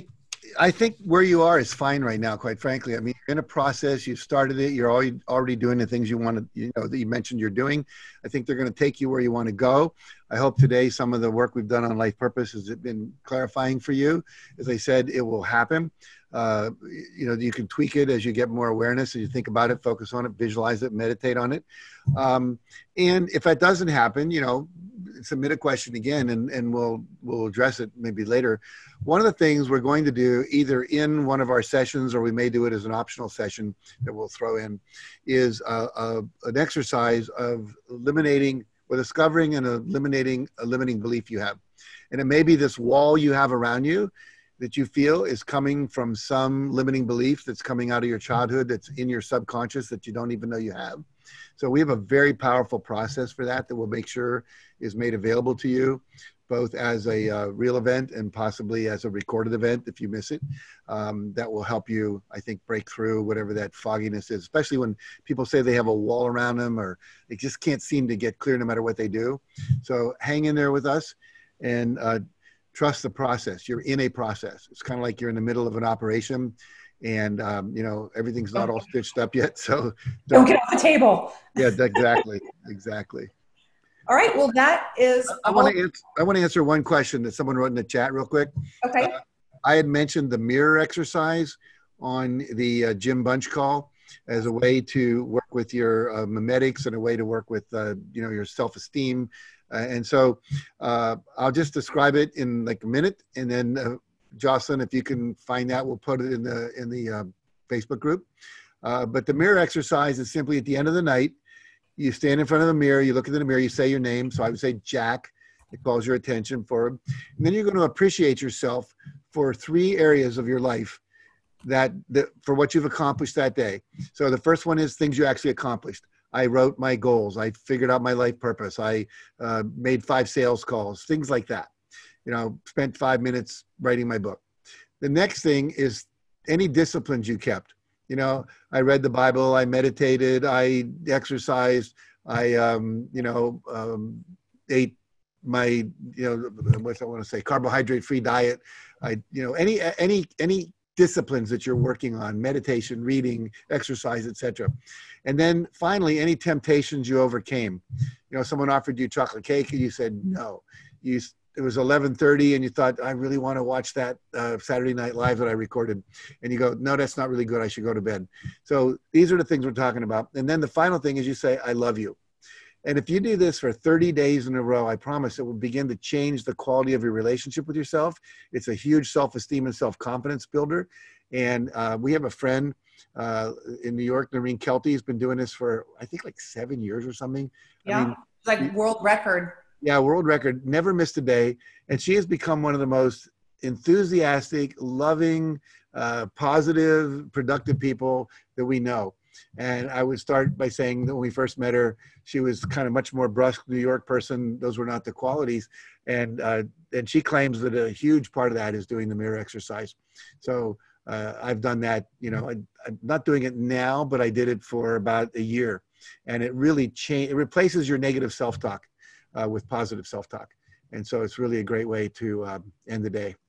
I think where you are is fine right now, quite frankly. I mean, you're in a process, you've started it, you're already already doing the things you want to, you know, that you mentioned you're doing. I think they're going to take you where you want to go. I hope today some of the work we've done on life purpose has been clarifying for you. As I said, it will happen. Uh, you know, you can tweak it as you get more awareness, as you think about it, focus on it, visualize it, meditate on it. Um, and if that doesn't happen, you know, submit a question again, and, and we'll we'll address it maybe later. One of the things we're going to do, either in one of our sessions or we may do it as an optional session that we'll throw in, is a, a, an exercise of eliminating or discovering and eliminating a limiting belief you have. And it may be this wall you have around you that you feel is coming from some limiting belief that's coming out of your childhood, that's in your subconscious that you don't even know you have. So we have a very powerful process for that that we'll make sure is made available to you, both as a uh, real event and possibly as a recorded event if you miss it. Um, that will help you, I think, break through whatever that fogginess is, especially when people say they have a wall around them or they just can't seem to get clear no matter what they do. So hang in there with us and uh, trust the process. You're in a process. It's kind of like you're in the middle of an operation and, um, you know, everything's not all stitched up yet. So don't, don't get off the table. Yeah, exactly. Exactly. All right. Well, that is. I, I want to answer, I want to answer one question that someone wrote in the chat real quick. Okay. Uh, I had mentioned the mirror exercise on the uh, Jim Bunch call as a way to work with your uh, mimetics and a way to work with, uh, you know, your self-esteem. Uh, and so uh, I'll just describe it in like a minute. And then uh, Jocelyn, if you can find that, we'll put it in the, in the uh, Facebook group. Uh, but the mirror exercise is simply at the end of the night, you stand in front of a mirror, you look into the mirror, you say your name. So I would say Jack. It calls your attention for him. And then you're going to appreciate yourself for three areas of your life that, that for what you've accomplished that day. So the first one is things you actually accomplished. I wrote my goals. I figured out my life purpose. I uh, made five sales calls, things like that. You know, spent five minutes writing my book. The next thing is any disciplines you kept. You know, I read the Bible, I meditated, I exercised, I, um, you know, um, ate my, you know, what I want to say, carbohydrate-free diet. I, you know, any, any, any disciplines that you're working on, meditation, reading, exercise, et cetera. And then finally, any temptations you overcame. You know, someone offered you chocolate cake and you said no. You It was eleven thirty and you thought, I really want to watch that uh, Saturday Night Live that I recorded. And you go, no, that's not really good. I should go to bed. So these are the things we're talking about. And then the final thing is you say, I love you. And if you do this for thirty days in a row, I promise it will begin to change the quality of your relationship with yourself. It's a huge self-esteem and self-confidence builder. And uh, we have a friend uh, in New York, Noreen Kelty, has been doing this for, I think, like seven years or something. Yeah, I mean, it's like world record. Yeah, world record, never missed a day. And she has become one of the most enthusiastic, loving, uh, positive, productive people that we know. And I would start by saying that when we first met her, she was kind of much more brusque New York person. Those were not the qualities. And, uh, and she claims that a huge part of that is doing the mirror exercise. So uh, I've done that, you know, I, I'm not doing it now, but I did it for about a year. And it really changed, it replaces your negative self-talk. Uh, with positive self-talk. And so it's really a great way to um, end the day.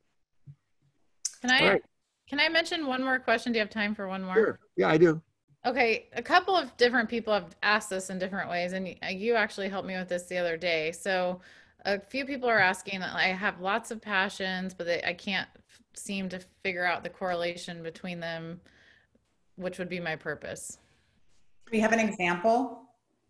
Can I, right. can I mention one more question? Do you have time for one more? Sure. Yeah, I do. Okay. A couple of different people have asked this in different ways, and you actually helped me with this the other day. So a few people are asking, I have lots of passions, but they, I can't seem to figure out the correlation between them, which would be my purpose. Do we have an example?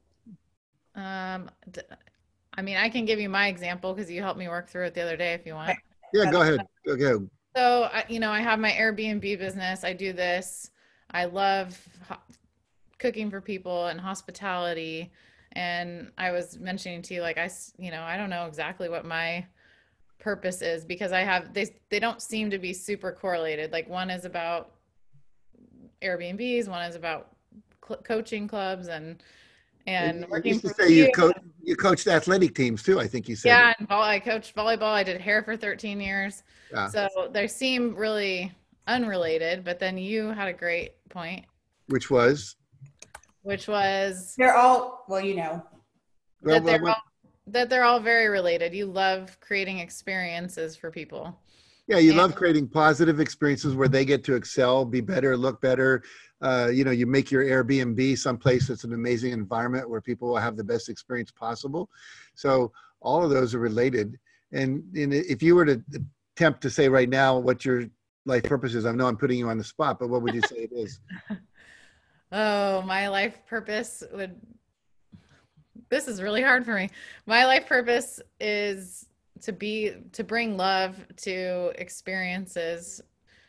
Um, I mean, I can give you my example because you helped me work through it the other day if you want. Yeah, go ahead. Go ahead. So, you know, I have my Airbnb business. I do this. I love cooking for people and hospitality. And I was mentioning to you, like, I, you know, I don't know exactly what my purpose is because I have, they, they don't seem to be super correlated. Like one is about Airbnbs, one is about coaching clubs and And you working used to for say you, coach, you coached athletic teams too, I think you said. Yeah, and I coached volleyball. I did hair for thirteen years. Yeah. So they seem really unrelated, but then you had a great point. Which was? Which was? They're all, well, you know. That they're all, that they're all very related. You love creating experiences for people. Yeah, you And- love creating positive experiences where they get to excel, be better, look better. Uh, you know, you make your Airbnb someplace that's an amazing environment where people will have the best experience possible. So all of those are related. And, and if you were to attempt to say right now what your life purpose is, I know I'm putting you on the spot, but what would you say it is? Oh, my life purpose would, this is really hard for me. My life purpose is to be, to bring love to experiences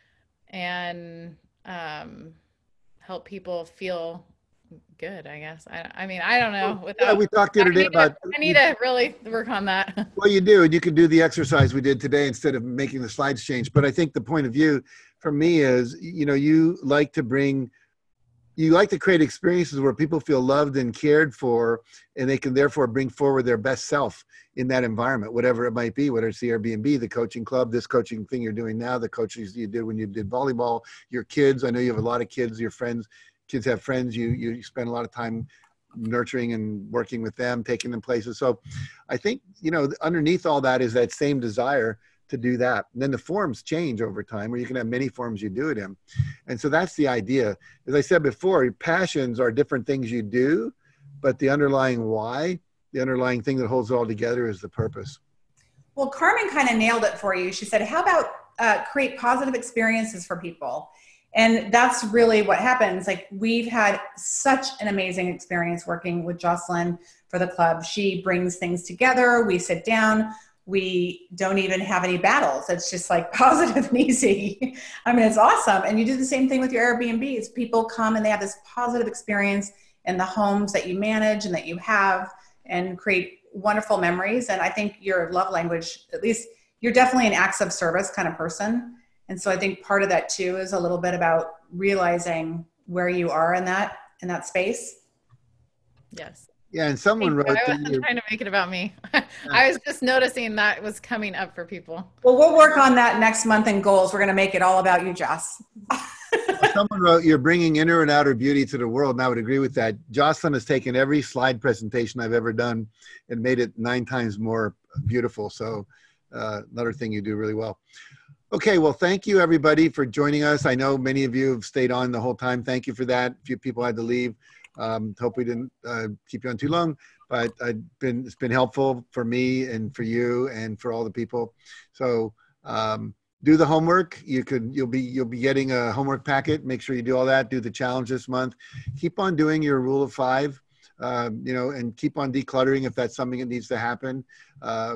and um, help people feel good, I guess. I, I mean, I don't know. Without, Yeah, we talked the I other day need, about. to, I need to really work on that. Well, you do, and you can do the exercise we did today instead of making the slides change. But I think the point of view for me is, you know, you like to bring, you like to create experiences where people feel loved and cared for, and they can therefore bring forward their best self in that environment, whatever it might be, whether it's the Airbnb, the coaching club, this coaching thing you're doing now, the coaches you did when you did volleyball, your kids. I know you have a lot of kids, your friends, kids have friends. You, you spend a lot of time nurturing and working with them, taking them places. So I think, you know, underneath all that is that same desire to do that. And then the forms change over time, where you can have many forms you do it in. And so that's the idea. As I said before, your passions are different things you do, but the underlying why, the underlying thing that holds it all together is the purpose. Well, Carmen kind of nailed it for you. She said, how about uh, create positive experiences for people? And that's really what happens. Like, we've had such an amazing experience working with Jocelyn for the club. She brings things together. We sit down. We don't even have any battles. It's just like positive and easy. I mean, it's awesome. And you do the same thing with your Airbnbs. People come and they have this positive experience in the homes that you manage and that you have, and create wonderful memories. And I think your love language, at least you're definitely an acts of service kind of person. And so I think part of that too is a little bit about realizing where you are in that, in that space. Yes. Yeah, and someone wrote I that wasn't you- trying to make it about me. I was just noticing that was coming up for people. Well, we'll work on that next month in goals. We're going to make it all about you, Jess. someone wrote, you're bringing inner and outer beauty to the world, and I would agree with that. Jocelyn has taken every slide presentation I've ever done and made it nine times more beautiful. So uh, another thing you do really well. Okay, well, thank you everybody for joining us. I know many of you have stayed on the whole time. Thank you for that. A few people had to leave. Um, hope we didn't uh, keep you on too long, but I've been, it's been helpful for me and for you and for all the people. So um, do the homework. You could, you'll be, you'll be getting a homework packet. Make sure you do all that. Do the challenge this month. Keep on doing your rule of five, uh, you know, and keep on decluttering if that's something that needs to happen. Uh,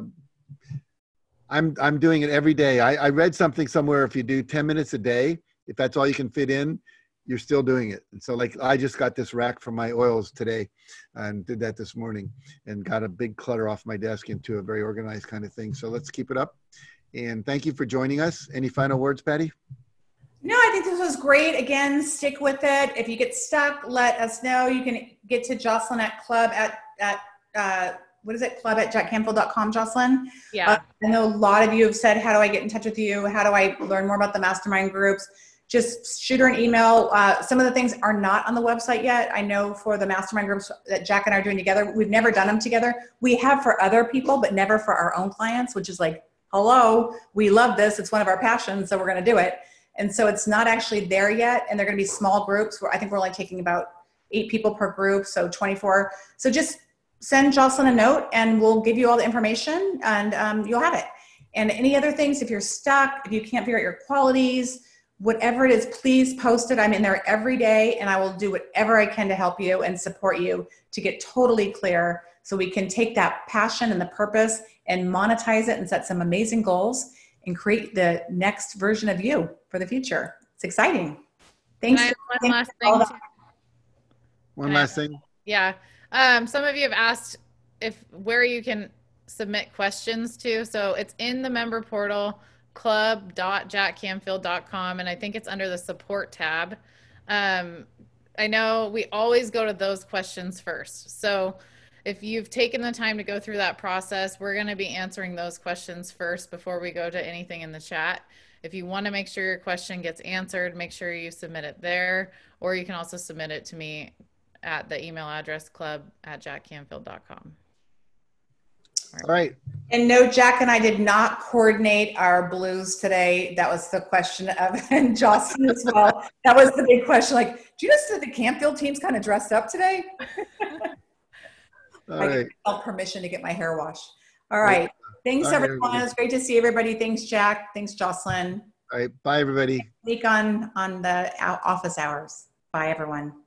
I'm, I'm doing it every day. I, I read something somewhere, if you do ten minutes a day, if that's all you can fit in, you're still doing it. And so like, I just got this rack from my oils today and did that this morning and got a big clutter off my desk into a very organized kind of thing. So let's keep it up. And thank you for joining us. Any final words, Patty? No, I think this was great. Again, stick with it. If you get stuck, let us know. You can get to Jocelyn at club at, at uh, what is it? Club at jack canfield dot com, Jocelyn. Yeah. Uh, I know a lot of you have said, how do I get in touch with you? How do I learn more about the mastermind groups? Just shoot her an email. Uh, some of the things are not on the website yet. I know for the mastermind groups that Jack and I are doing together, we've never done them together. We have for other people, but never for our own clients, which is like, hello, we love this. It's one of our passions, so we're going to do it. And so it's not actually there yet. And they're going to be small groups where I think we're only taking about eight people per group. So twenty-four. So just send Jocelyn a note and we'll give you all the information and um, you'll have it. And any other things, if you're stuck, if you can't figure out your qualities, whatever it is, please post it. I'm in there every day and I will do whatever I can to help you and support you to get totally clear so we can take that passion and the purpose and monetize it and set some amazing goals and create the next version of you for the future. It's exciting. Thanks. Can I have one last all thing. that- too? One Can I- last thing. Yeah. Um, some of you have asked if where you can submit questions to. So it's in the member portal, club dot jack canfield dot com, and I think it's under the support tab. Um, I know we always go to those questions first. So if you've taken the time to go through that process, we're going to be answering those questions first before we go to anything in the chat. If you want to make sure your question gets answered, make sure you submit it there, or you can also submit it to me at the email address club at jack canfield dot com. All right. And no, Jack and I did not coordinate our blues today. That was the question of, and Jocelyn as well. That was the big question. Like, do you notice that the Campfield team's kind of dressed up today? All I right. got permission to get my hair washed. All right. Thanks, All right, everyone. everybody. It was great to see everybody. Thanks, Jack. Thanks, Jocelyn. All right. Bye, everybody. Week on on the out- office hours. Bye, everyone.